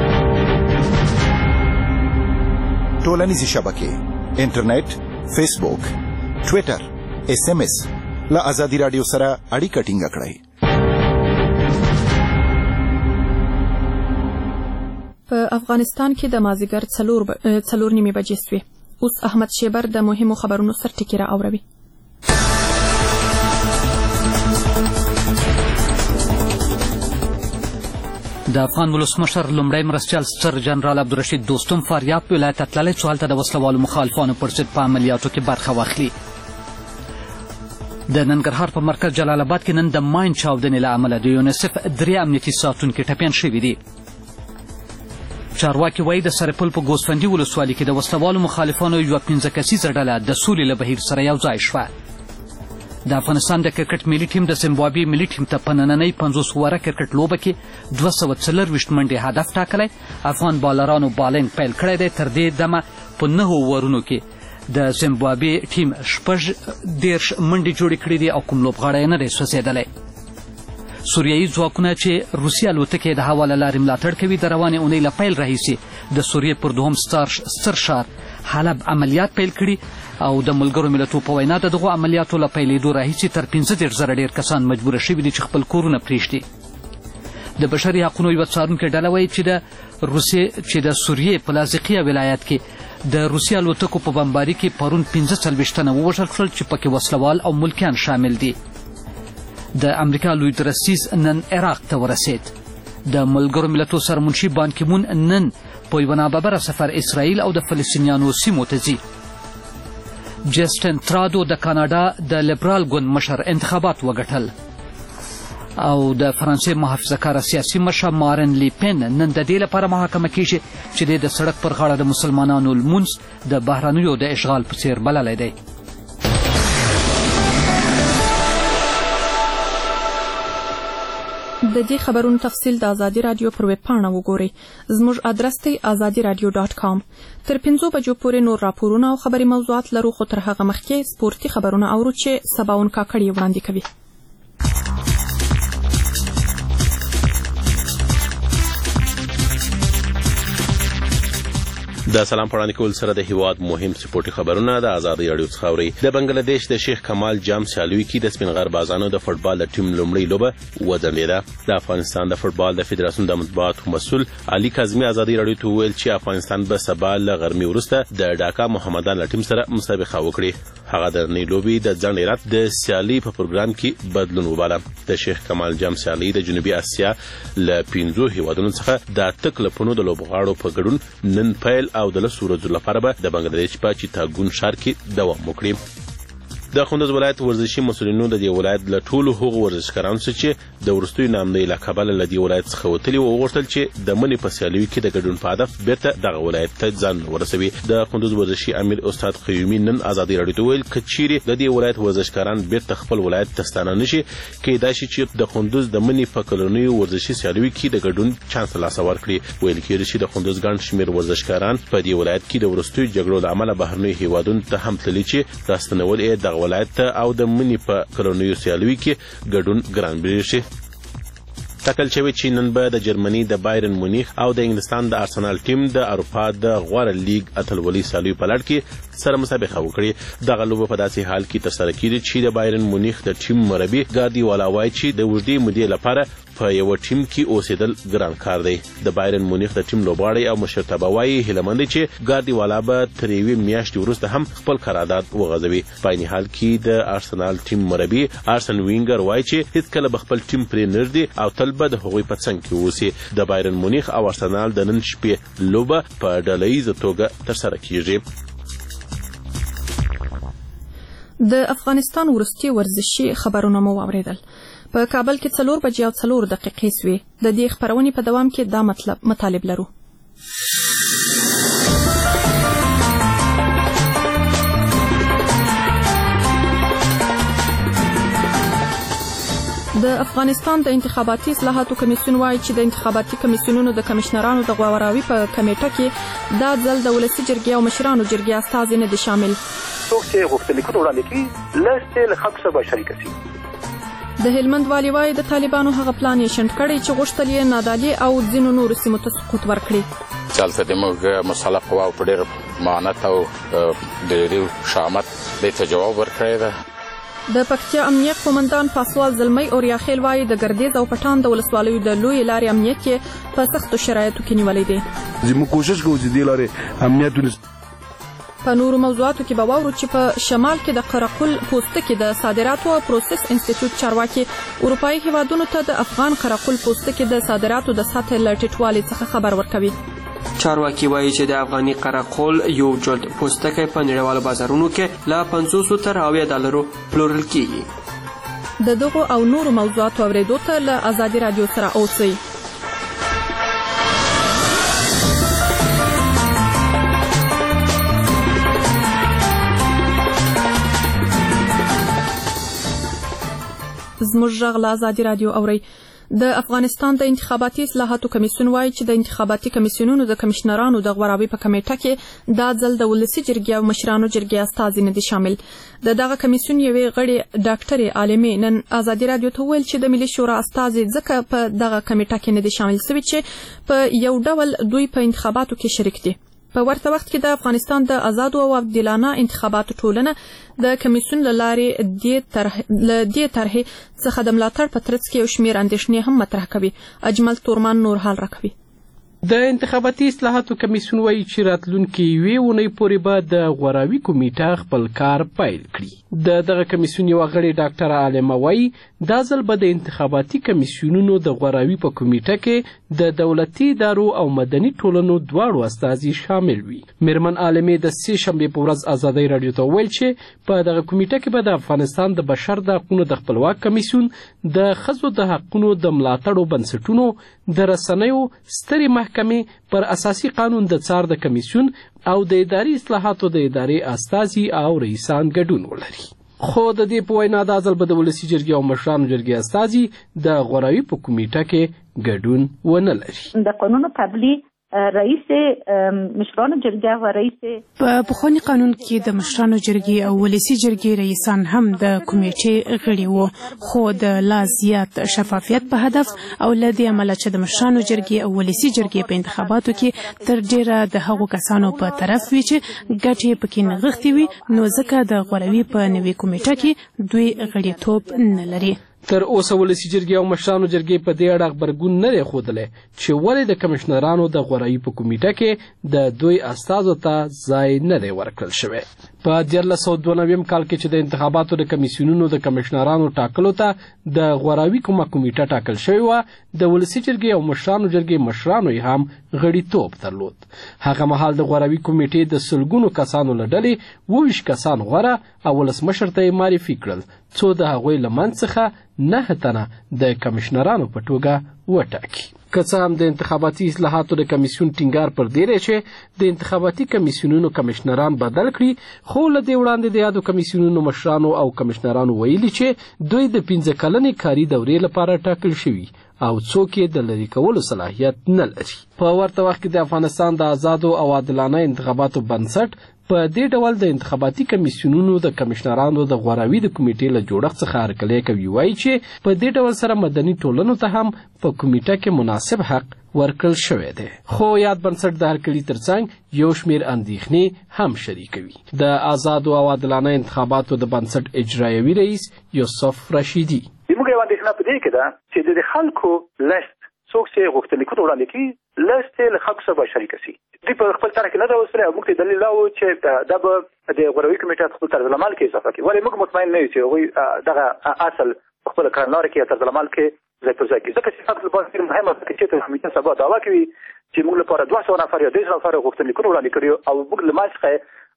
ټولنیزې شبکې، انټرنیټ، فیسبوک، ټویټر، SMS له ازادي راډیو سره اړیکه ټینګه کړئ. په افغانستان کې د مازیګر 4 نیمې بجې شوې. اوس احمد شیبر د مهمو خبرونو سرټکي را اوروي. د افغان ولسمشر لومړی مرستیال ستر جنرال عبدالرشید دوستم فاریاب ولایت ته تللی څو هلته د وسلوالو مخالفانو پر ضد په عملیاتو کې برخه واخلي. د ننګرهار په مرکز جلال آباد کې نن د ماین چاودنې له امله د یونیسف 3 امنیتي ساتونکي ټپیان شوي دي. چارواکي وایي د سرپل په ګوسفندي ولسوالي کې د وسلوالو مخالفانو یوه 15 کسیزه ډله د سولې له بهیر سره یو ځای شوه. د افغانستان د کرکټ ملي ټیم د زیمبابوې ملي ټیم ته په نننۍ 50 اووره کرکټ لوبه کې 240 منډې هدف ټاکلی. افغان بالرانو بالینګ پیل کړی دی. تر دې دمه په 9 اوورونو کې د زیمبابوې ټیم 30 منډې جوړې کړې دي او کوم لوبغاړی نه دی سوځېدلی. سوریایي ځواکونه چې روسي الوتکې د هوا له لارې ملاتړ کوي د روانې اونۍ له پیل راهیسې د سوریې پر دوهم ستر ښار حلب عملیات پیل کړي او د ملګرو ملتونو په وینا د دغو عملیاتو له پیلېدو راهیسې تر 15,000 ډېر کسان مجبوره شوي دي چې خپل کورونه پرېږدي. د بشري حقونو یوه څارونکې ډله وایي چې د سوریې په لاذقیه ولایت کې د روسي الوتکو په بمباري کې پرون 45 تنه ووژل شول چې پکې وسلوال او ملکیان شامل دي. د امریکا لوی درستیز نن عراق ته ورسید. د ملګرو ملتونو سرمنشي بان کی مون نن په یوه ناببره سفر اسرائیل او د فلسطینیانو سیمو ته ځي. جسټن ترادو د کاناډا د لیبرال ګوند مشر انتخابات وګټل او د فرانسې محافظه کاره سیاسي مشر مارین لیپن نن د دې لپاره محاکمه کیږي چې د سړک پر غاړه د مسلمانانو لمونځ د بهرنیو د اشغال په څیر بللی دی. د دې خبرونو تفصیل د ازادي رادیو پر ویب پاڼه وګورئ. زموږ ادرس دی azadiradio.com. تر 5 بجو پورې نور راپورونه او خبري موضوعات لرو، خو تر هغه مخکې سپورتي خبرونه اورو چې سباون کاکړي وړاندې کوي. د سلام پړاندې کول سره د هیواد مهم سپورتي خبرونه د ازادي رادیو څخه اورئ. د بنگلاديش د شیخ کمال جام سیالوي کې د سپین غر بازانو د فوټبال ټیم لومړی لوبه وځنډېده. د افغانستان د فوټبال د فدراسیون د مطبوعاتو مسؤل علي کاظمي ازادي رادیو ته وویل چې افغانستان به سبا له غرمې وروسته د ډاکا محمدان له ټیم سره مسابقه وکړي. هغه د نړۍ لوبې د ځنډ رات د سیالي په پروګرام کې بدلون وباله. د شیخ کمال جام سیالي د جنوبي اسیا له 5 هیوادونو څخه د تکلپونو د لوبغاړو په ګډون نن پیل او د لسو ورځو لپاره به د بنگلاديش په چیتاګون ښار کې دوام وکړي. د کندوز ولایت ورزشي مسؤلینو د دې ولایت له ټولو هغو ورزشکارانو څخه چې د وروستیو نامنۍ له کبله له دې ولایت څخه وتلي وو وغوښتل چې د منې په سیالیو کې د ګډون په هدف بیرته دغه ولایت ته ځان ورسوي. د کندوز ورزشي امیر استاد قیومي نن ازادي راډیو ته ویل که چیرې د دې ولایت ورزشکاران بیرته خپل ولایت ته ستانه نشي کیدای شي چې د کندوز د منې په کلونیو ورزشي سیالیو کې د ګډون چانس ترلاسه ورکړي. ویل کېږي چې د کندوز ګڼ شمېر ورزشکاران په دې ولایت کې د وروستیو جګړو له امله بهرنیو هیوادونو ته هم تللي چې راستنول یې دغه ولایت ته او د منی په کلونیو سیالوي کې ګډون ګران بریښي. ټاکل شوی چې نن به د جرمني د بایرن مونیخ او د انګلستان د ارسنال ټیم د اروپا د غوره لیګ اتلولي سیالیو په لړ کې سره مسابقه وکړي. دغه لوبه په داسې حال کې ترسره کیږي چې د بایرن مونیخ د ټیم مربي ګاردیولا وایي چې د اوږدې مودې لپاره په یو ټیم کې اوسېدل ګران کار دی. د بایرن مونیخ د ټیم لوبغاړی او مشرتابه وایي هیلهمند دی چې ګاردیولا به تر یوې میاشتې وروسته هم خپل قرارداد وغځوي. په عین حال کې د ارسنال ټیم مربي ارسن وینګر وایي چې هیڅکله به خپل ټیم پرې نه ږدي او تل به د هغوی په څنګ کې اوسي. د بایرن مونیخ او ارسنال د نن شپې لوبه په ډله ییزه توګه ترسره کیږي. د افغانستان وروستي ورزشي خبرونه مو واوریدل. په کابل کې 4:04 سوې. د دې خبرونې په دوام کې دا مطالب لرو. د افغانستان د انتخاباتي اصلاحاتو کمیسیون وایي چې د انتخاباتي کمیسیونونو د کمشنرانو د غوراوي په کمیټه کې دا ځل د ولسي جرګې او مشرانو جرګې استازي نه دي شامل. څوک چې غوښتنلیکونه وړاندې کړي لست له خلکو سره به شریک شي. د هلمند والي وایي د طالبانو هغه پلان یې شنډ کړی چې غوښتل یې نادعلي او ځینو نورو سیمو ته سقوط ورکړي. چې هلته زموږ مسلح قواو په ډېر معانت او ډېر شامت دې ته جواب ورکړی ده. د پکتیا امنیت قومندان پاسوال زلمی اوریاخیل وایي د ګردیز او پټان د ولسوالیو د لوی لارې امنیت کې په سختو شرایطو کې نیولې دي. زموږ کوشش کوو چې دې لارې امنیت په نورو موضوعاتو کې به واورو چې په شمال کې د قرقل پوستکي د صادراتو او پروسس انسټیټیوټ چارواکي اروپایي هیوادونو ته د افغان قرقل پوستکي د صادراتو د سطح له ټیټوالي څخه خبر ورکوي. چارواکي وایي چې د افغاني قرقل یو جلد پوستکی په نړیوالو بازارونو کې له 500 تر 80 ډالرو پلورل کیږي. د دغو او نورو موضوعاتو اوریدو ته له آزادي رادیو سره اوسئ. زموږ غږ له آزادي رادیو اورئ. د افغانستان د انتخاباتي اصلاحاتو کمیسیون وایي چې د انتخاباتي کمیسیونونو د کمشنرانو د غوراوي په کمیټه کې دا ځل د ولسي جرګې او مشرانو جرګې استازي نه دي شامل. د دغه کمیسیون یوې غړي ډاکټرې عالمې نن آزادي رادیو ته وویل چې د ملي شورا استازي ځکه په دغه کمیټه کې نه دي شامل سوي چې په یو ډول دوی په انتخاباتو کې شریک دي. په ورته وخت کې د افغانستان د آزادو او عادلانه انتخاباتو ټولنه د کمیسیون له لارې دې طرحې څخه د ملاتړ په ترڅ کې یو شمېر اندېښنې هم مطرح کوي. اجمل تورمان نور حال راکوي. د انتخاباتي اصلاحاتو کمیسیون وایي چې راتلونکي یوې اونۍ پورې به د غوراوي کمیټه خپل کار پیل کړي. دغه کمیسیون یوه غړې ډاکټره عالمه وایي دا ځل به د انتخاباتي کمیسیونونو د غوراوي په کمیټه کې د دولتي ادارو او مدني ټولنو دواړو استازي شامل وي. میرمن عالمې د سې شنبې په ورځ آزادۍ رادیو ته وویل چې په دغه کمیټه کې به د افغانستان د بشر د حقونو د خپلواک کمیسیون، د ښځو د حقونو د ملاتړو بنسټونو، د رسنیو سترې محکمې، پر اساسي قانون د څار د کمیسیون او د اداري اصلاحاتو د ادارې استازي او رئیسان ګډون ولري. خو د دې په وینا دا ځل به د ولسي جرګې او مشرانو جرګې استازي د غوراوي په کمیټه کې ګډون ونه لري. د قانون قبلي رئیس مشرانو جرګې او رئیس په پخواني قانون کې د مشرانو جرګې او ولسي جرګې رئیسان هم د کمیټې غړي وو، خو د لا زیات شفافیت په هدف او له دې امله چې د مشرانو جرګې او ولسي جرګې په انتخاباتو کې تر ډیره د هغو کسانو په طرف وي چې ګټې پکې نغښتې وي، نو ځکه د غوراوي په نوې کمیټه کې دوی غړیتوب نه لري. تر اوسه ولسي جرګې او مشرانو جرګې په دې اړه غبرګون نه دی ښودلی چې ولې د کمشنرانو د غوراوي په کمیټه کې د دوی استازو ته ځای نه دی ورکړل شوی. په 1992 کال کې چې د انتخاباتو د کمیسیونونو د کمشنرانو ټاکلو ته د غوراوي کومه کمیټه ټاکل شوې وه، د ولسي جرګې او مشرانو جرګې مشرانو یې هم غړیتوب درلود. هغه مهال د غوراوي کمیټې د سلګونو کسانو له ډلې 22 کسان غوره او ولسمشر ته یې معرفي کړل، څو د هغوی له منځ څخه 9 تنه د کمشنرانو په توګه وټاکي. که څه هم د انتخاباتي اصلاحاتو د کمیسیون ټینګار پر دې دی چې د انتخاباتي کمیسیونونو کمشنران بدل کړي، خو له دې وړاندې د یادو کمیسیونونو مشرانو او کمشنرانو ویلي چې دوی د 15 کلنې کاري دورې لپاره ټاکل شوي او څوک یې د لرې کولو صلاحیت نه لري. په ورته وخت کې د افغانستان د آزادو او عادلانه انتخاباتو بنسټ په دې ډول د انتخاباتي کمیسیونونو د کمشنرانو د غوراوي د کمیټې له جوړښت څخه هرکلی کوي. وایي چې په دې ډول سره مدني ټولنو ته هم په کمیټه کې مناسب حق ورکړل شوی دی. خو یاد بنسټ د هرکلي ترڅنګ یو شمېر اندېښنې هم شریکوي. د آزادو او عادلانه انتخاباتو د بنسټ اجرایوي رئیس یوسف رشیدي: زموږ یوه اندېښنه په دې کې ده چې د خلکو لست څوک چې غوښتنلیکونه وړاندې کړي لست یې له خلکو سره به شریک شي. دوی په خپل طرح کې نه ده وسلې او موږ ته دلیل دا و چې دا به د غوراوي کمیټه خپل طرزالعمل کې اضافه کړي. ولې موږ مطمئن نه یو چې هغوی دغه اصل په خپله کړنلاره کې یا طرزالعمل کې ځای پر ځای کړي، ځکه چې خلکو لپاره ډېر مهمه ده چې کمیټه سبا دعوا کوي چې موږ لپاره 200 نفر یا 200 نفر غوښتنلیکونه وړاندې کړي او موږ له ما څخه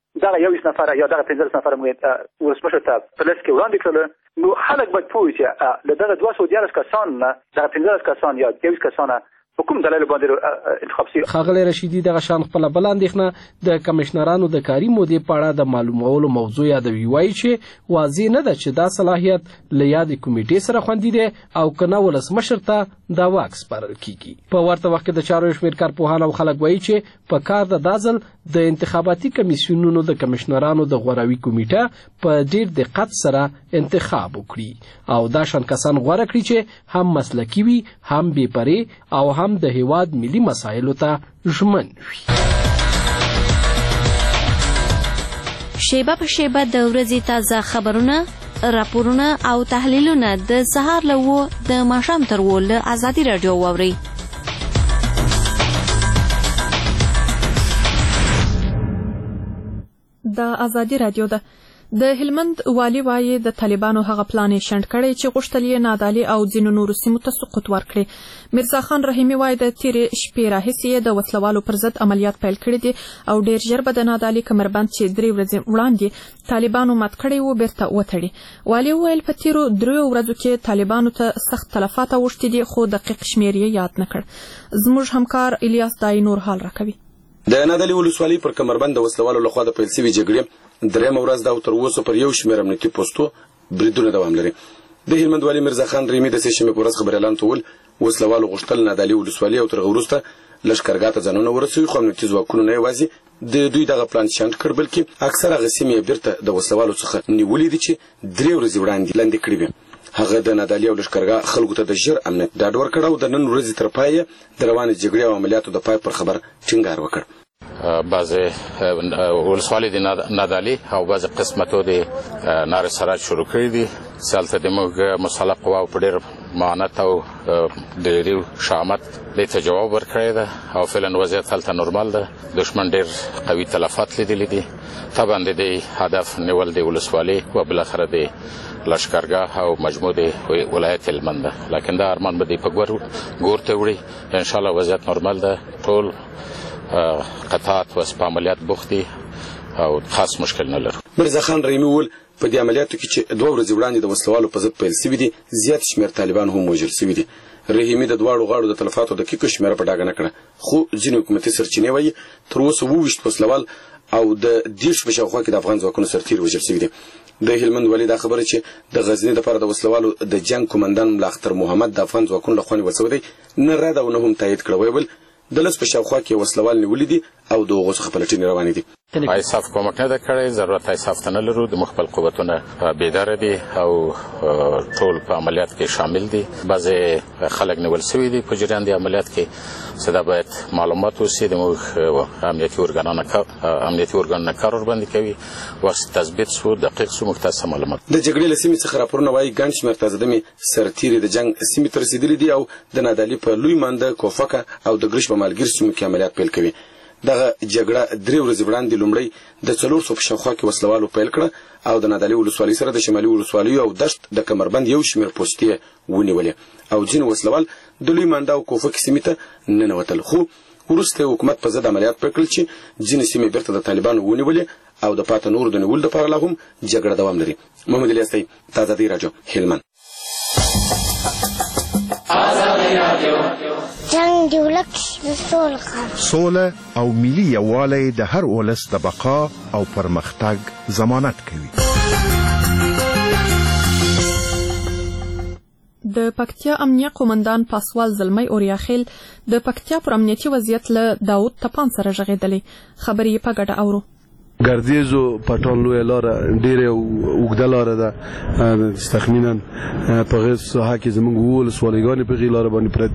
دغه 21 نفر یا دغه 15 نفر موږ ولسمشر ته په لست کې وړاندې کړل. نو خلک باید پوه چې له دغه 214 کسان نه دغه 15 کسان یا 23 کسان په کوم دلایل باندې انتخاب شي. ښاغلی رشیدي دغه شان خپله بله اندېښنه د کمشنرانو د کاري مودې په اړه د معلومولو موضوع یادوي. وایي چې واضح نه ده چې دا صلاحیت له یادې کمیټې سره خوندي دی او که نه ولسمشر ته دا واک سپارل کیږي. په ورته وخت کې د چارو شمېر کارپوهان او خلک وایي چې په کار دا ځل د انتخاباتي کمیسیونونو د کمشنرانو د غوراوي کمیټه په ډیر دقت سره انتخاب وکړي او دا شان کسان غوره کړي چې هم مسلکي وي، هم بې پرې او هم د هیواد ملي مسایلو ته ژمن وي. شیبه په شیبه د ورځې تازه خبرونه، راپورونه او تحلیلونه د سهار له 9 د ماښام تر 10 له ازادي راډیو واورئ. د ازادي راډیو ده. د هلمند والي وایي د طالبانو هغه پلان یې شنډ کړی چې غوښتل یې نادالي او ځینو نورو سیمو ته سقوط ورکړي. میرزا خان رحیمي وایي د تیرې شپې راهیسې د وسلوالو پر ضد عملیات پیل کړي دي او ډیر ژر به د نادالي کمربند چې 3 ورځې وړاندې طالبانو مات کړی و بیرته وتړي. والي وویل په تیرو 3 ورځو کې طالبانو ته سخت تلفات اوښتي دي خو دقیق شمېر یې یاد نه کړ. زموږ همکار الیاس دای نور حال راکوي. د نادالي ولسوالۍ پر کمربند د وسلوالو لخوا د پیل شوې جګړې درېیمه ورځ ده او تر اوسه پر یو شمېر امنیتي پوستو بریدونه دوام لري. د هلمند والي میرزا خان رحیمي د سې شنبې په ورځ خبریالانو ته وویل وسلوالو غوښتل نادالي ولسوالۍ او تر هغه وروسته لښکرګاه ته ځانونه ورسوي خو امنیتي ځواکونو نه یوازې د دوی دغه پلان شنډ کړ بلکې اکثره هغه سیمې یې بیرته د وسلوالو څخه نیولې دي چې 3 ورځې وړاندې لاندې کړې وې. هغه د نادالي او لښکرګاه خلکو ته د ژر امنیت ډاډ ورکړ او د نن ورځې تر پایه د روانې جګړې او عملیاتو د پای پر خبر ټینګار وکړ. بعضی ولسوالۍ د نادالي او بعضی قسمتو د نار سراج شروع کړي دي. هلته د موږ مسلح قواو په ډېر معاونت او ډېري شامت دې ته جواب ورکړی ده او فعلا وضعیت هلته نورمال ده. دښمن ډېر قوي تلفات لیدلي دي. طبعا د دې هدف نیول د ولسوالۍ و بالاخره د لښکرګاه او مجموع د ولایت هلمند ده. لکن دا ارمان به دې په ګور ته وړي. انشاءالله وضعیت نورمال ده. ټول قطعات و سپاه عملیات بوختي او خاص مشکل نه لرو. میرزا خان رحیمي وویل په دې عملیاتو کې چې 2 ورځې وړاندې د وسلوالو په ضد پیل شوي دي زیات شمېر طالبان هم وژل شوي دي. رحیمي د دواړو غاړو د تلفاتو دقیقه شمېره په ډاګه نه کړه خو ځینې حکومتي سرچینې وایي تر اوسه 22 وسلوال او د 10 په شاوخوا کې د افغان ځواکونو سرتیر وژل شوي دي. د هلمند والي دا خبره چې د غزني لپاره د وسلوالو د جنگ کمانډان ملا اختر محمد د افغان ځواکونو لخوا نیول شوی دی نه رد او نه هم تایید کړی. ویل د لس په شاوخوا کې وسلوال نیولي دي او د هغو څخه پلټنې روانې دي. ایساف کومک نه ده کړی. ضرورت ایساف ته نه لرو. د خپل قوتونه بیداره دي او ټول په عملیات کې شامل دي. بعضې خلک نیول شوي دي په جریان د عملیات کې. دا باید معلومات وسي. د موږ امنیتي ارګانونه کار ورباندې کوي. وخت تثبیت سو دقیق سو مختص معلومات. د جګړې له سیمې څخه راپورونه وایي ګڼ شمېر تازه دمې سرتیري د جنګ سیمې ته رسېدلي دي او د نادالي په لوی مانده کوفکه او د ګرش په مالګیر سیمو کې عملیات پیل کوي. دغه جګړه 3 ورځې وړاندې لومړی د 400 په شاوخوا کې وسلوالو پیل کړه او د نادالي ولسوالۍ سره د شمالي ولسوالیو او دشت د کمربند یو شمېر پوستې ونیولې او ځینې وسلوال د لوی مانده او کوفک سیمې ته ننوتل. خو وروسته حکومت په ضد عملیات پیل کړل چې ځینې سیمې بیرته د طالبانو ونیولې او د پاته نورو د نیولو لپاره لا هم جګړه دوام لري. محمد الیاس دی، ازادي راډیو، هلمند. جنگ دولت سوله او ملي یووالی د هر ولس د بقا او پرمختګ ضمانت کوي. د پکتیا امنیه قومندان پاسوال زلمی اوریاخیل د پکتیا پر امنیتي وضعیت له داود تپان سره ژغېدلې. خبرې په ګډه اورو. ګردیزو پټان لوی لاره ډیره اوږده لاره ده. تخمینا په غیر ساحه کې زموږ ولسوالیګانې په غیر لاره باندې پرد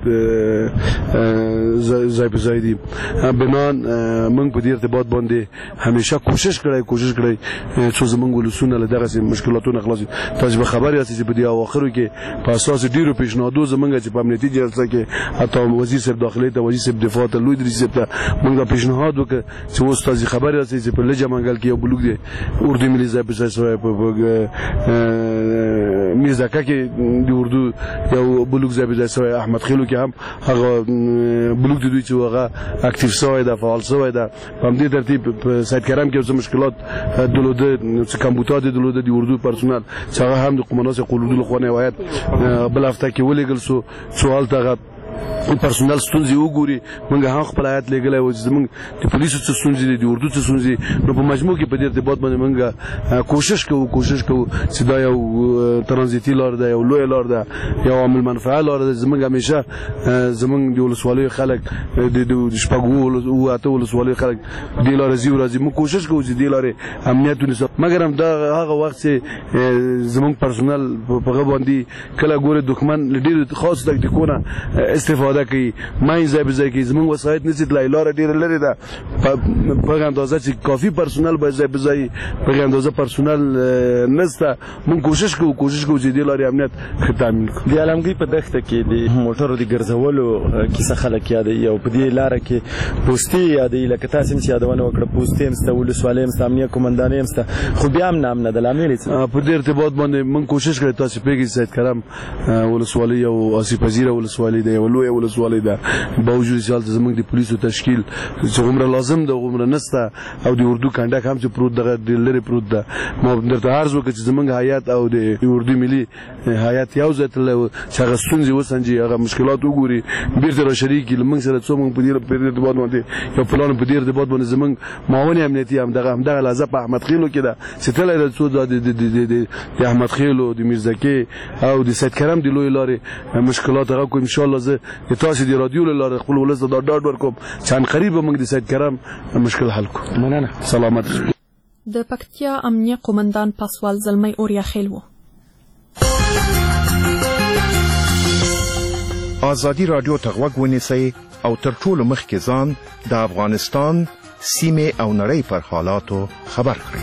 ځای په ځای دي. بنان موږ په دې ارتباط باندې همیشه کوشش کړی چې زموږ ولسونه له دغه مشکلاتونو خلاص شي. تاسو به خبر یاست چې په دې اواخرو کې په اساس ډیرو پیشنهادو زموږ چې په امنیتي جلسه کې حتی وزیر صاحب داخلي ته وزیر صاحب دفاع ته لوی دریځ ته موږ پیشنهاد وکړ چې اوس تاسو خبر یاست چې په لجه منګل کې یو بلوک دی اردو ملي ځای په ځای میرزکه کې د اردو یو بلوک ځای بځای شوی احمد خیلو کې هم هغه بلوک د دوی چې هغه اکټیو شوی ده فعال شوی ده په همدې ترتیب په سید کرم کې څه مشکلات درلوده څه کمبودات درلوده د اردو پرسونل چې هغه هم د قمندان قلودو لخوا نه وایي بل هفته کې ولېږل سو سوال ته پرسونل ستونزې وګوري موږ هم خپل آیات لګلای و چې زموږ د پولیسو څه ستونزې دي د اردو څه ستونزې نو په مجموع کې په دې ارتباط باندې موږ کوشش کوو چې دا یو ترانزیتي لار ده یو لوی لار ده یو عامل منفعه لار ده زموږ همیشه زموږ د ولسوالیو خلک د شپږو او اته ولسوالیو خلک دې لار زی راځي موږ کوشش کوو چې دې لارې امنیت ونیسو مګر هم دا هغه وخت چې زموږ پرسونل په هغه باندې کله ګوره دښمن ډېر خاص تکتیکونه استفاده کوي مای ځای به ځای کې زموږ وسایت نشي تلای لار ډېره لرې ده په اندازه چې کافي پرسونل به ځای به ځای په اندازه پرسونل نشته موږ کوشش کوو چې دې لارې امنیت تامین کړو د عالمګي په دښته کې د موټرو د ګرځولو کیسه خلک یادوي او په دې لاره کې پوستې یادوي لکه تاسو هم یادونه وکړه پوستې هم سته ولسوالۍ هم سته امنیه قومندانۍ هم سته خو بیا هم نام نه د لامل په دې ارتباط باندې موږ کوشش کړی تاسو پیږي سید کرم ولسوالۍ او آصف پذیره ولسوالۍ ده یو لوی ولسوالۍ ده باوجود چې زموږ د پولیسو تشکیل چې عمره لازم ده عمره نسته او د اردو کنډک هم چې پروت دغه لري پروت ده ما درته عرض وکړ چې زموږ هیئت او د اردو ملي هیئت یو ځای تللی چې هغه ستونزې وسنجي هغه مشکلات وګوري بیرته را شریک کړي موږ سره څو موږ په دې ارتباط باندې یو پلان په دې ارتباط باندې زموږ معاون امنیتي همدغه لحظه په احمد خیلو کې ده چې تللی ده څو د احمد خیلو د میرزکې او د سید کرم د لوی لارې مشکلات هغه کو ان شاء الله زه تاسو د رادیو لاره خپل ولس ته ډاډ ورکوم چې ان قریب موږ د سید کرم مشکل حل کوو مننه سلامت د پکتیا امنیه قومندان پاسوال زلمی اوریا خیل وو آزادی رادیو ته غوږ ونیسئ او تر ټولو مخکې ځان د افغانستان سیمې او نړۍ پر حالاتو خبر کړئ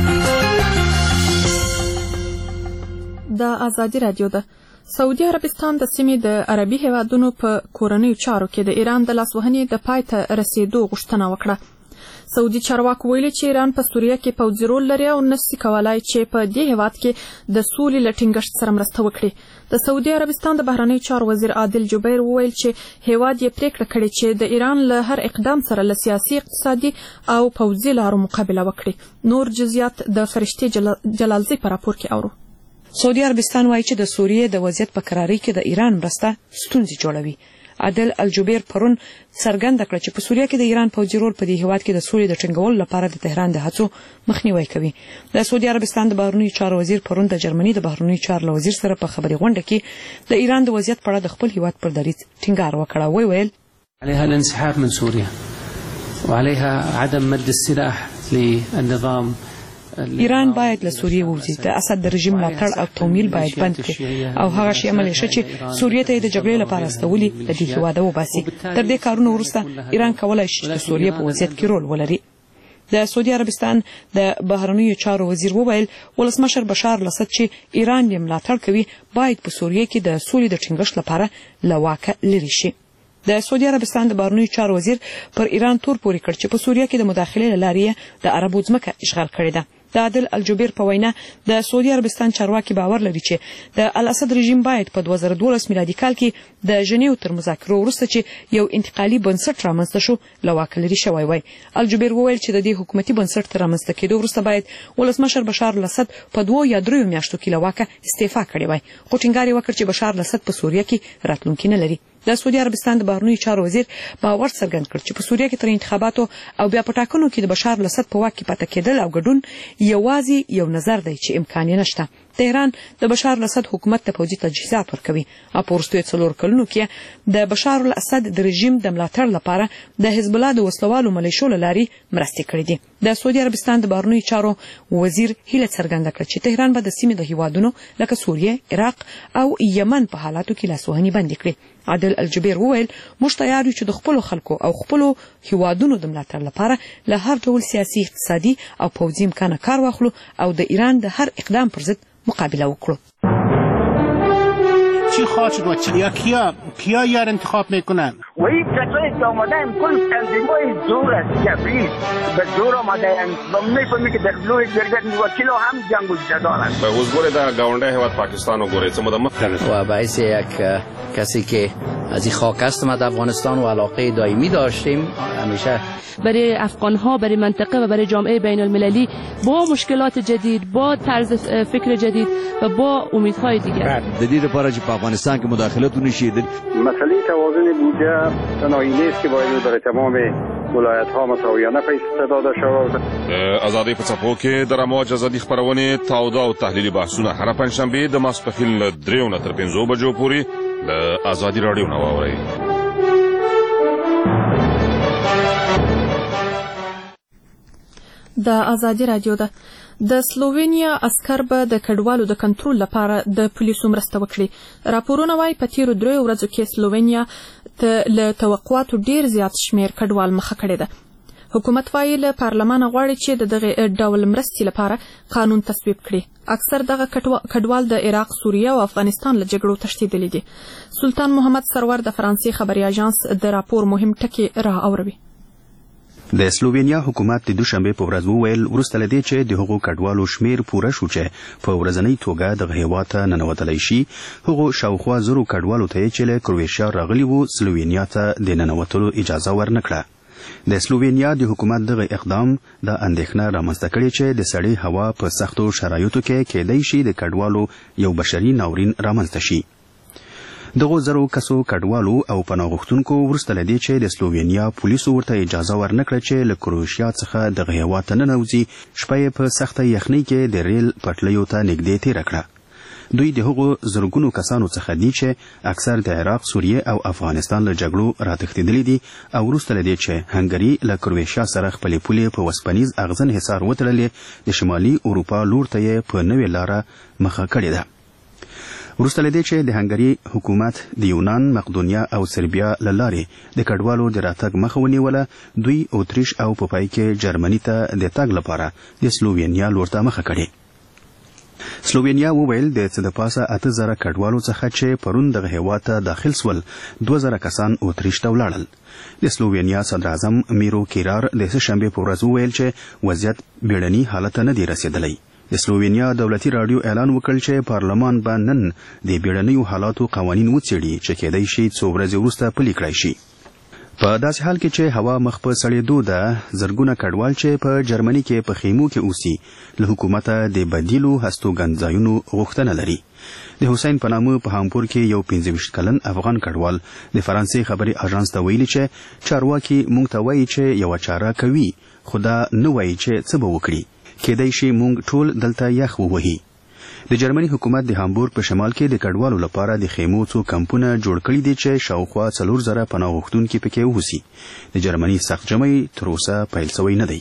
د آزادی رادیو ده سعودي عربستان د سیمې د عربي هیوادونو په کورنیو چارو کې د ایران د لاسوهنې د پای ته رسیدو غوښتنه وکړه سعودي چارواکو ویلي چې ایران په سوریه کې پوځي رول لري او نشي کولای چې په دې هیواد کې د سولې له ټینګښت سره مرسته وکړي د سعودي عربستان د بهرنیو چارو وزیر عادل جبیر وویل چې هیواد یې پریکړه کړې چې د ایران له هر اقدام سره له سیاسي اقتصادي او پوځي لارو مقابله وکړي نور جزئیات د فرشتي جلالزی په راپور کې اورو سعودي عربستان وایي چې د سوریې د وضعیت په قرارۍ کې د ایران مرسته ستونزې جوړوي عادل الجبیر پرون څرګنده کړه چې په سوریه کې د ایران پوځي رول په دې هیواد کې د سولې د ټینګولو لپاره د تهران د هڅو مخنیوي کوي د سعودي عربستان د بهرنیو چارو وزیر پرون د جرمني د بهرنیو چارو وزیر سره په خبري غونډه کې د ایران د وضعیت په اړه د خپل هیواد پر دریځ ټینګار وکړ ویل عليها الانسحاب من سوريا وعليها عدم مد السلاح للنظام ایران باید له سوریې ووځي د اسد د رژیم ملاتړ او تومیل باید بند کړي او هغه شی عملي شي چې سوریې ته د جګړې لپاره استولي د دې هیواد وباسي تر دې کارونو وروسته ایران کولای شي د سوریې په وضعیت کې رول ولري د سعودي عربستان د بهرنیو چارو وزیر وویل ولسمشر بشار الاسد چې ایران یې ملاتړ کوي باید په سوریې کې د سولې د ټینګښت لپاره له واکه لري شي د سعودي عربستان د بهرنیو چارو وزیر پر ایران تور پورې کړ چې په سوریه کې د مداخلې لارې د عربو ځمکه اشغال کړې ده د عادل الجبیر په وینا د سعودي عربستان چارواکي باور لري چې د الاسد رژیم باید په 2012 میلادي کال کې د ژنیو تر مذاکرو وروسته چې یو انتقالي بنسټ رامنځته شو لواک لري شوی وای الجبیر وویل چې د دې حکومتي بنسټ تر رامنځته کېدو وروسته باید ولسمشر بشار الاسد په 2 یا 3 میاشتو کې لواک استعفا کړی وای خو ټینګار وکړ چې بشار الاسد په سوریه کې راتلونکي نه لري د سعودي عربستان د بهرنیو چارو وزیر باور څرګند کړ چې په سوریه کې تر انتخاباتو او بیا په ټاکنو کې د بشار الاسد په واک کې پاتې کېدل او ګډون یوازې یو نظر دی چې امکان یې نشته تهران د بشار الاسد حکومت ته پوځي تجهیزات ورکوي او په وروستیو 4 کلونو کې د بشار الاسد د رژیم د ملاتړ لپاره د حزب الله د وسلوالو ملیشو له لارې مرستې کړې دي د سعودي عربستان د بهرنیو چارو وزیر هیله څرګنده کړه چې تهران به د سیمې د هیوادونو لکه سوریه عراق او یمن په حالاتو کې لاسوهنې بند کړي عادل الجبیر وویل موږ تیار یو چې د خپل خلکو او خپل هیوادونو د ملاتړ لپاره له هر ډول سیاسي اقتصادي او پوځي امکانه کار واخلو او د ایران د هر اقدام پر ضد مقابله وکړو چی خواهد شد و کیا یار انتخاب میکنن وهيتكترت رمضان كل تنظيمات دورة كبير بالدورة مدين ضمني فمك دخلوا الجرجات وكيلو هم جنگ جدارن وزگوره در گاونده هواد پاکستان و گوره مدام و باعث یک کسی که از این خاک است ما در افغانستان و علاقه دائمی داشتیم همیشه برای افغان‌ها، برای منطقه و برای جامعه بین المللی با مشکلات جدید، با طرز فکر جدید و با امیدهای دیگر. د دې لپاره چې په افغانستان کې مداخلت ونشي مسئله توازن بودجه تنهایی نیست که باید برای تمام ولایت‌ها مساویانه پیسې داده شود. ازادي په څپو کې د رموج ازادي خبرونه تاوده او تحلیلي بحثونه هر پنځشنبه د ماسپښین له 3 تر 5 بجو پورې د ازادي رادیو نه واورئ. د ازادي رادیو ده د سلووینیا عسكر به د کډوالو د کنټرول لپاره د پولیسو مرسته وکړي. راپورونه وايي په تیرو 3 ورځو کې سلووینیا له توقعاتو ډیر زیات شمیر کډوال مخه کړی ده. حکومت وايي له پارلمان غواړي چې دغه ډول مرستې لپاره قانون تصویب کړي. اکثر دغه کډوال د عراق، سوریه او افغانستان له جګړو تښتېدلي دي. سلطان محمد سرور د فرانسې خبري اژانس د راپور مهم ټکي را اوروي. د سلووینیا حکومت د دوشنبه په ورځ وویل وروسته له دې چې د هغو کډوالو شمیر پوره شو چې په ورځنۍ توګه دغه هیواد ته ننوتلی شي، هغو شاوخوا 1000 کډوالو ته چې له کرویشیا راغلي وو سلووینیا ته د ننوتلو اجازه ورنکړه. د سلووینیا د حکومت دغه اقدام د اندېښنه رامنځته کړې چې د سړې هوا په سختو شرایطو کې کېدای شي د کډوالو یو بشري ناورین رامنځته شي. دغه 1000 کسو کډوالو او پناه غوښتونکو وروسته له دې چې د سلووینیا پولیسو ورته اجازه ورنکړه چې له کروشیا څخه دغه هیواد ته ننوځي، شپه یې په سخته یخنۍ کې د ریل پټلیو ته نږدې تېره کړه. دوی د هغو زرګونو کسانو څخه دي چې اکثر د عراق، سوریه او افغانستان له جګړو راتښتېدلي دي او وروسته له دې چې هنګري له کروشیا سره خپلې پولې په وسپنیز اغزن حصار وتړلې، د شمالي اروپا لور ته یې په نوې لاره مخه کړې ده. وروسته له دې چې د هنګري حکومت د یونان، مقدونیا او سربیا له لارې د کډوالو د راتګ مخه ونیوله، دوی اتریش او په پای کې جرمني ته د تګ لپاره د سلووینیا لور ته مخه کړې. سلووینیا وویل د څه د پاسه 8000 کډوالو څخه چې پرون دغه هیواد ته داخل سول 2000 کسان اتریش ته ولاړل. د سلووینیا صدر اعظم میرو کیرار د سهشنبې په ورځ وویل چې وضعیت بیړني حالت نه دی رسیدلی. د سلووینیا دولتي راډیو اعلان وکړ چې پارلمان به نن د بیړنیو حالاتو قوانین وڅېړي چې کېدای شي څو ورځې وروسته پلي کړای شي. په داسې حال کې چې هوا مخ په سړېدو ده، زرګونه کډوال چې په جرمني کې په خیمو کې اوسي له حکومته د بدیلو هستوګن ځایونو غوښتنه لري. د حسین په نامه په هامپور کې یو 25 کلن افغان کډوال د فرانسې خبري اژانس ته ویلي چې چارواکي موږ ته وایي چې یوه چاره کوي، خو دا نه وایي چې څه به وکړي. کېدای شي موږ ټول دلته یخ ووهي. د جرمني حکومت د هامبورګ په شمال کې د کډوالو لپاره د خیمو څو کمپونه جوړ کړي دي چې شاوخوا 4000 پناه غوښتونکي پکې اوسي. د جرمني سخت جمعي تر اوسه پیل شوی نه دی.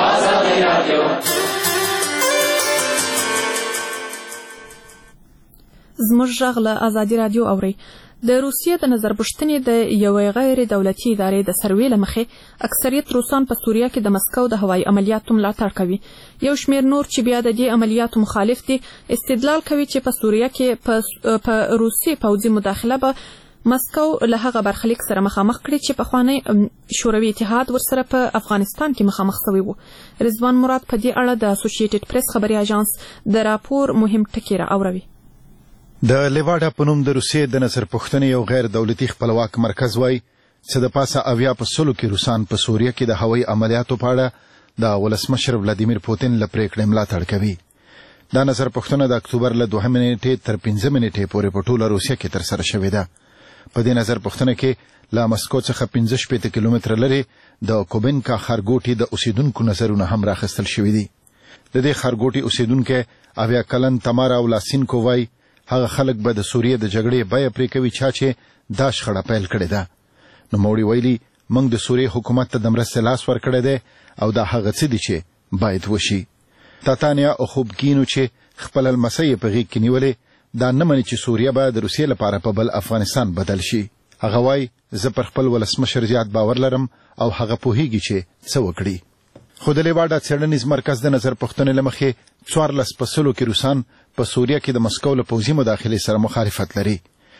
زموږ غږ له ازادي رادیو اوري. د روسیې د نظرپوښتنې د یوې غیر دولتي ادارې د سروې له مخې اکثریت روسان په سوریه کې د مسکو د هوایي عملیاتو ملاتړ کوي. یو شمېر نور چې بیا د دې عملیاتو مخالف دي استدلال کوي چې په سوریه کې په روسي پوځي مداخله به مسکو له هغه برخلیک سره مخامخ کړي چې پخوانی شوروي اتحاد ورسره په افغانستان کې مخامخ شوی و. رضوان مراد په دې اړه د اسوسییټډ پریس خبري اژانس د راپور مهم ټکی را اوروي. د لیواډا په نوم د روسیې د نظرپوښتنې یو غیر دولتي خپلواک مرکز وایي چې د پاسه 80% کې روسان په سوریه کې د هوایي عملیاتو په اړه د ولسمشر ولادیمیر پوتین له پریکړې ملاتړ کوي. دا نظرپوښتنه د اکتوبر له 2 نیټې تر 5 نیټې پورې په ټوله روسیه کې ترسره شوې ده. په دې نظرپوښتنه کې له مسکو څخه 15 کیلومتره لرې د کوبینکا ښارګوټي د اوسیدونکو نظرونه هم راخیستل شوي دي. د دې ښارګوټي اوسیدونکي 80 کلن تمارا ولاسینکو وایي هغه خلک به د سوریې د جګړې بیه پرې کوي چې دا شخړه پیل کړې ده. نوموړي ویلي موږ د سوریې حکومت ته د مرستې لاس ورکړی دی او دا هغه څه دي چې باید وشي. تاتانیا اوخوبکینو چې خپل لمسی په غېږ کې نیولې دا نه مني چې سوریه به د روسیې لپاره په بل افغانستان بدل شي. هغه وایي زه پر خپل ولسمشر زیات باور لرم او هغه پوهیږي چې څه وکړي. خو د لیواډا څېړنیز مرکز د نظرپوښتنې له مخې 14% کې روسان په سوریه کې د مسکو له پوځي مداخلې سره مخالفت لري.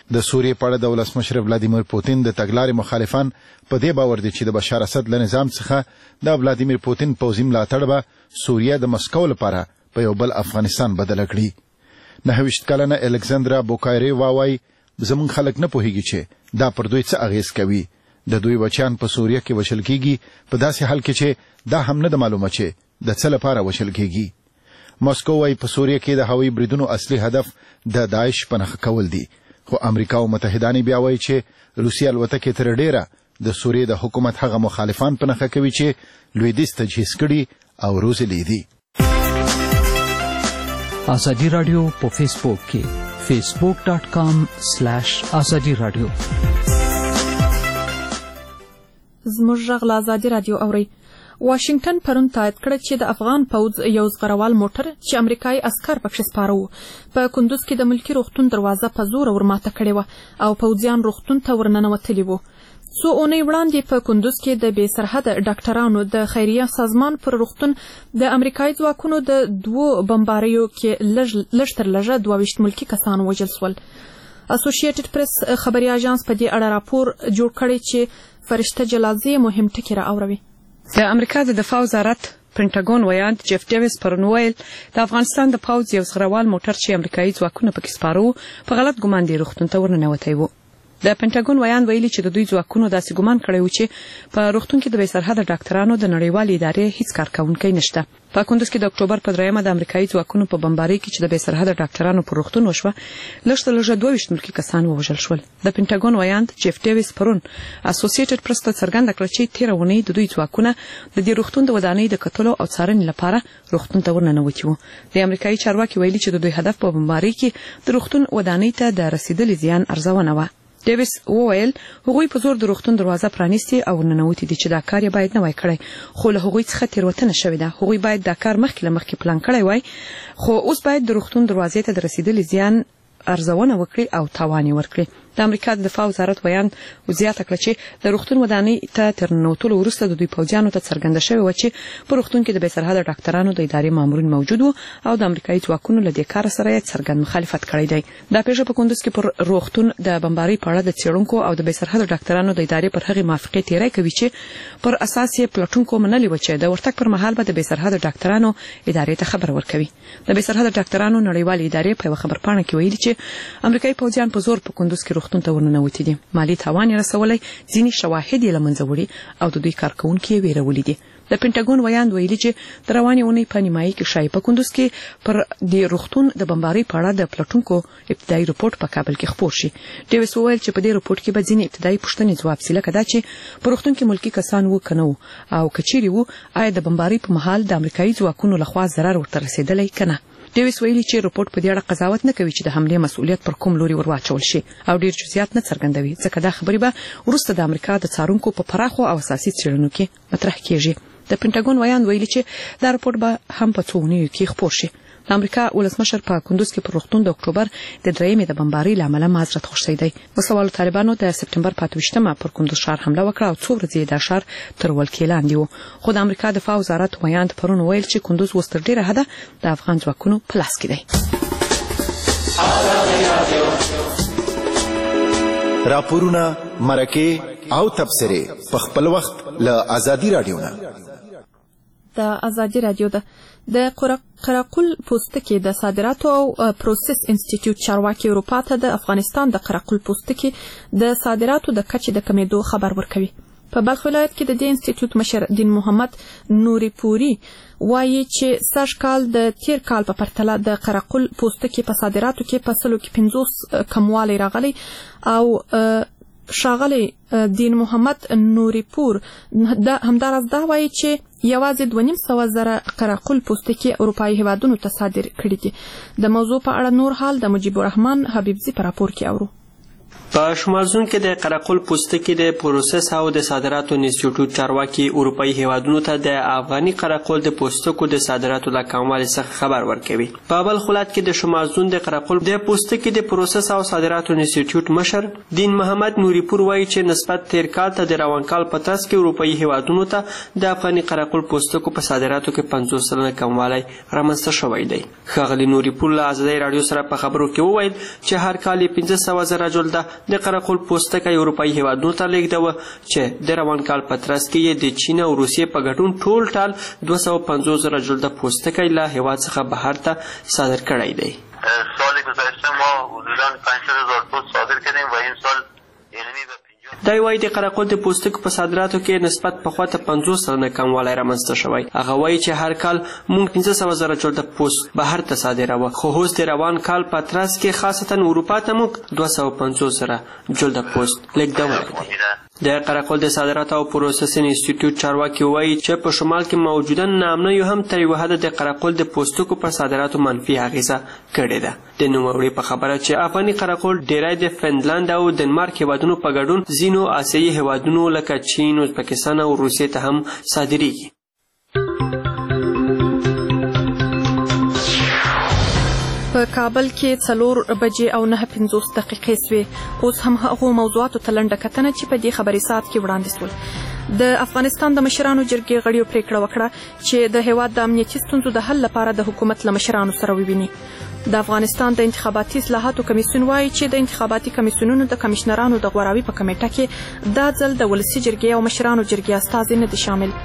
د سوریې په اړه د ولسمشر ولادیمیر پوتین د تګلارې مخالفان په دې باور دي چې د بشار اسد له نظام څخه د ولادیمیر پوتین پوځي ملاتړ به سوریه د مسکو لپاره په یو بل افغانستان بدله کړي 29 کلنه الکساندرا بوکایری وايي زموږ خلک نه پوهیږي چې دا پر دوی څه اغیز کوي د دوی بچیان په سوریه کې وشل کیږي په داسې حال کې چې دا هم نه معلومه چې د څه لپاره وشل کیږي مسکو وايي په سوریه کې د هوایي بریدونو اصلي هدف د داعش په نښه کول دي خو امریکا او متحدان بیا وایي چې روسیه الوتکې تر ډیره د سوریې د حکومت هغه مخالفان په نښه کوي چې لویدیځ تجهیز کړي او روزلي دي. ازادي رادیو په فیسبوک کې facebook.com/azadi radio زموږ غږ له ازادي رادیو اوري. واشنگټن پرون تایید کړ چې د افغان پوځ یو زغروال موټر چې امریکایي عسكر پکښ سپاره وو په کندوز کې د ملکی روغتون دروازه په زور ورماته کړې و او پوځیان روغتون ته ورننوتلي وو. څو اونۍ وړاندې په کندوز کې د بې سرحده ډاکټرانو د خیریه سازمان پر روغتون د امریکایي ځواکونو د 2 بمباریو کې لږ تر لږه 22 ملکی کسان وژل شول. اسوسییټډ پریس خبري اژانس په دې اړه راپور جوړ کړی چې فرشته جلازي مهم ټکی را اوروي. د امریکا د دفاع وزارت پینټاګون ویاند جیف ډیویس پرون ویل د افغانستان د پوځ یو زغروال موټر چې امریکایي ځواکونه پکې سپاره وو په غلط ګمان دی روغتون ته ورننوتی وو. د پینټاګون ویاند ویلي چې د دوی ځواکونو داسې ګمان کړی و چې په روغتون کې د بې سرحده ډاکټرانو د نړیوالې ادارې هیڅ کارکونکی نشته. په کندوز کې د اکتوبر په 3 د امریکایي ځواکونو په بمبارۍ کې چې د بې سرحده ډاکټرانو پر روغتون وشوه لږ تر لږه 22 ملکی کسان ووژل شول. د پینټاګون ویاند جیف ډیویس پرون اسوسییټډ پریس ته څرګنده کړه چې تیر ونی د دوی ځواکونه د دې روغتون د ودانۍ د کتلو او څارنې لپاره روغتون ته ورننوتي وو. د امریکایي چارواکي ویلي چې د دوی هدف په بمبارۍ کې د روغتون ودانۍ ته د رسیدلي زیان ارزونه و. ډیویس وویل هغوی په زور د روغتون دروازه پرانیستي او ننوتي دي چې دا کار یې باید نه وای کړی خو له هغوی څخه تیروتنه شوې ده. هغوی باید دا کار مخکې پلان کړی وای خو اوس باید د روغتون دروازې ته د رسیدلي زیان ارزونه وکړي او تاوان ورکړي. د امریکا د دفاع وزارت ویاند زیاته کړه چې د روغتون ودانۍ ته تر ننوتلو وروسته د دوی پوځیانو ته څرګنده شوې و چې په روغتون کې د بې سرحده ډاکټرانو د ادارې مامورین موجود وو او د امریکایي ځواکونو له دې کار سره یې څرګند مخالفت کړی دی. دا پیښه په کندوز کې پر روغتون د بمبارۍ په اړه د څېړونکو او د بې سرحده ډاکټرانو د ادارې پر هغې موافقې تیری کوي چې پر اساس یې پلټونکو منلي و چې د ورتګ پر مهال به د بې سرحده ډاکټرانو ادارې ته خبر ورکوي. د بې سرحده ډاکټرانو نړیوالې ادارې په یوه خبرپاڼه کې ویلي چې امریکایي پوځیان په زور په کندوز کې روغتون ته ورننوتي دي. مالی تاوان یې رسولی، ځینې شواهد یې له منځه وړي او د دوی کارکوونکي یې ویرولي دي. د پینټاګون ویاند ویلي چې د روانې اونۍ په نیمایي کې ښایي په کندوز کې پر د روغتون د بمبارۍ په اړه د پلټونکو ابتدایي رپورټ په کابل کې خپور شي. ډیویس وویل چې په دې رپورټ کې به ځینې ابتدایي پوښتنې ځواب شي لکه دا چې په روغتون کې ملکي کسان وو که نه وو او که چیرې وو آیا د بمبارۍ په مهال د امریکایي ځواکونو لخوا ضرر ورته رسېدلی که نه. ډیویس ویلي چې رپورټ په دې اړه قضاوت نه کوي چې د حملې مسؤلیت پر کوم لوري ورواچول شي او ډیر جزئیات نه څرګندوي ځکه دا خبرې به وروسته د امریکا د څارونکو په پراخو او اساسي څېړنو کې مطرح کیږي. د پینټاګون ویاند ویلي چې دا رپورټ به هم په څو اونیو کې خپور شي. د امریکا ولسمشر په کندوز کې پر روغتون د اکتوبر د 3 د بمبارۍ له امله معذرت غوښتی دی. وسوالو طالبانو د سپټمبر 25 پر کندوز ښار حمله وکړه او څو ورځې دا ښار تر ولکې لاندې و. خو د امریکا دفاع وزارت ویاند پرون ویل چې کندوز اوس تر ډیره حده د افغان ځواکونو په لاس کې دی. راپورونه، مرکې او تبصرې په خپل وخت له ازادي رادیو نه. د ازادي رادیو د قراقل پوستکي د صادراتو او پروسس انسټیټیوټ چارواکي اروپا ته د افغانستان د قراقل پوستکي د صادراتو د کچې د کمیدو خبر ورکوي. په بلخ ولایت کې د دې انسټیټیوټ مشر دین محمد نوري پوري وایي چې سږ کال د تیر کال په پرتله د قراقل پوستکي په صادراتو کې په 50 کموالی راغلی او ښاغلی دین محمد نوري پور همداراز دا وایي چې یوازې 2,500 قراقل پوستکي اروپایي هیوادونو ته صادر کړي دي. د موضوع په اړه نور حال د مجیب الرحمن حبیبزي په راپور کې اورو. په شمالزون کې د قرقل پوستکي د پروسس او د صادراتو انسټیټیوټ چارواکي اروپאי هیوادونو ته د افغاني قرقل د پوستکو د صادراتو د کموالي څخه خبر ورکوي. په بل خلات کې د شمالزون د قرقل د پوستکي د پروسس او صادراتو انسټیټیوټ مشر دین محمد نوري پور وایي چې نسبت تیر کال ته د روان کال په ترڅ کې اروپאי هیوادونو ته د افغاني قرقل پوستکو په صادراتو کې 50% کموالی رامنځته شوی دی. ښاغلي نوري پور له ازادۍ راډیو سره په خبرو کې وویل چې هر کال 15,000 جلده د قرقل پوستکی اروپאי هیوادونو ته لیږدوه چې د روان کال په ترڅ کې یې د چین او روسیې په ګډون ټول ټال 250,000 جلده پوستکی له هیواد څخه بهر ته صادر کړی دی. سال گذشته ما حدوداً 5,000 پوست صادر کردیم و این سال دا وایي د قرقل د پوستکو په صادراتو کې نسبت پخوا ته 50% کموالی رامنځته شوی. هغه وایي چې هر کال موږ 15,000 جلده پوست بهر ته صادروه، خو اوس د روان کال په ترڅ کې خاصتا اروپا ته موږ 250,000 جلده پوست لیږدولی دی. د قرقل د صادراتو او پروسس انسټیټیوټ چارواکي وایي چې په شمال کې موجوده ناامنیو هم تر یوه حده د قرقل د پوستکو پر صادراتو منفي اغیزه کړې ده. د نوموړي په خبره چې افغاني قرقل ډیری د فنلند او ډنمارک هیوادونو په ګډون ځینو آسیایي هیوادونو لکه چین، ازبکستان او روسیې ته هم صادریږي. په کابل کې 4 بجې او 9:50 دقیقې سوې. اوس هم هغو موضوعاتو ته لنډه کتنه چې په دې خبري ساعت کې وړاندې سول. د افغانستان د مشرانو جرګې غړیو پریکړه وکړه چې د هیواد د امنیتي ستونزو د حل لپاره د حکومت له مشرانو سره وویني. د افغانستان د انتخاباتي اصلاحاتو کمیسیون وایي چې د انتخاباتي کمیسیونونو د کمشنرانو د غوراوي په کمیټه کې دا ځل د ولسي جرګې او مشرانو جرګې استازي نه دي شامل.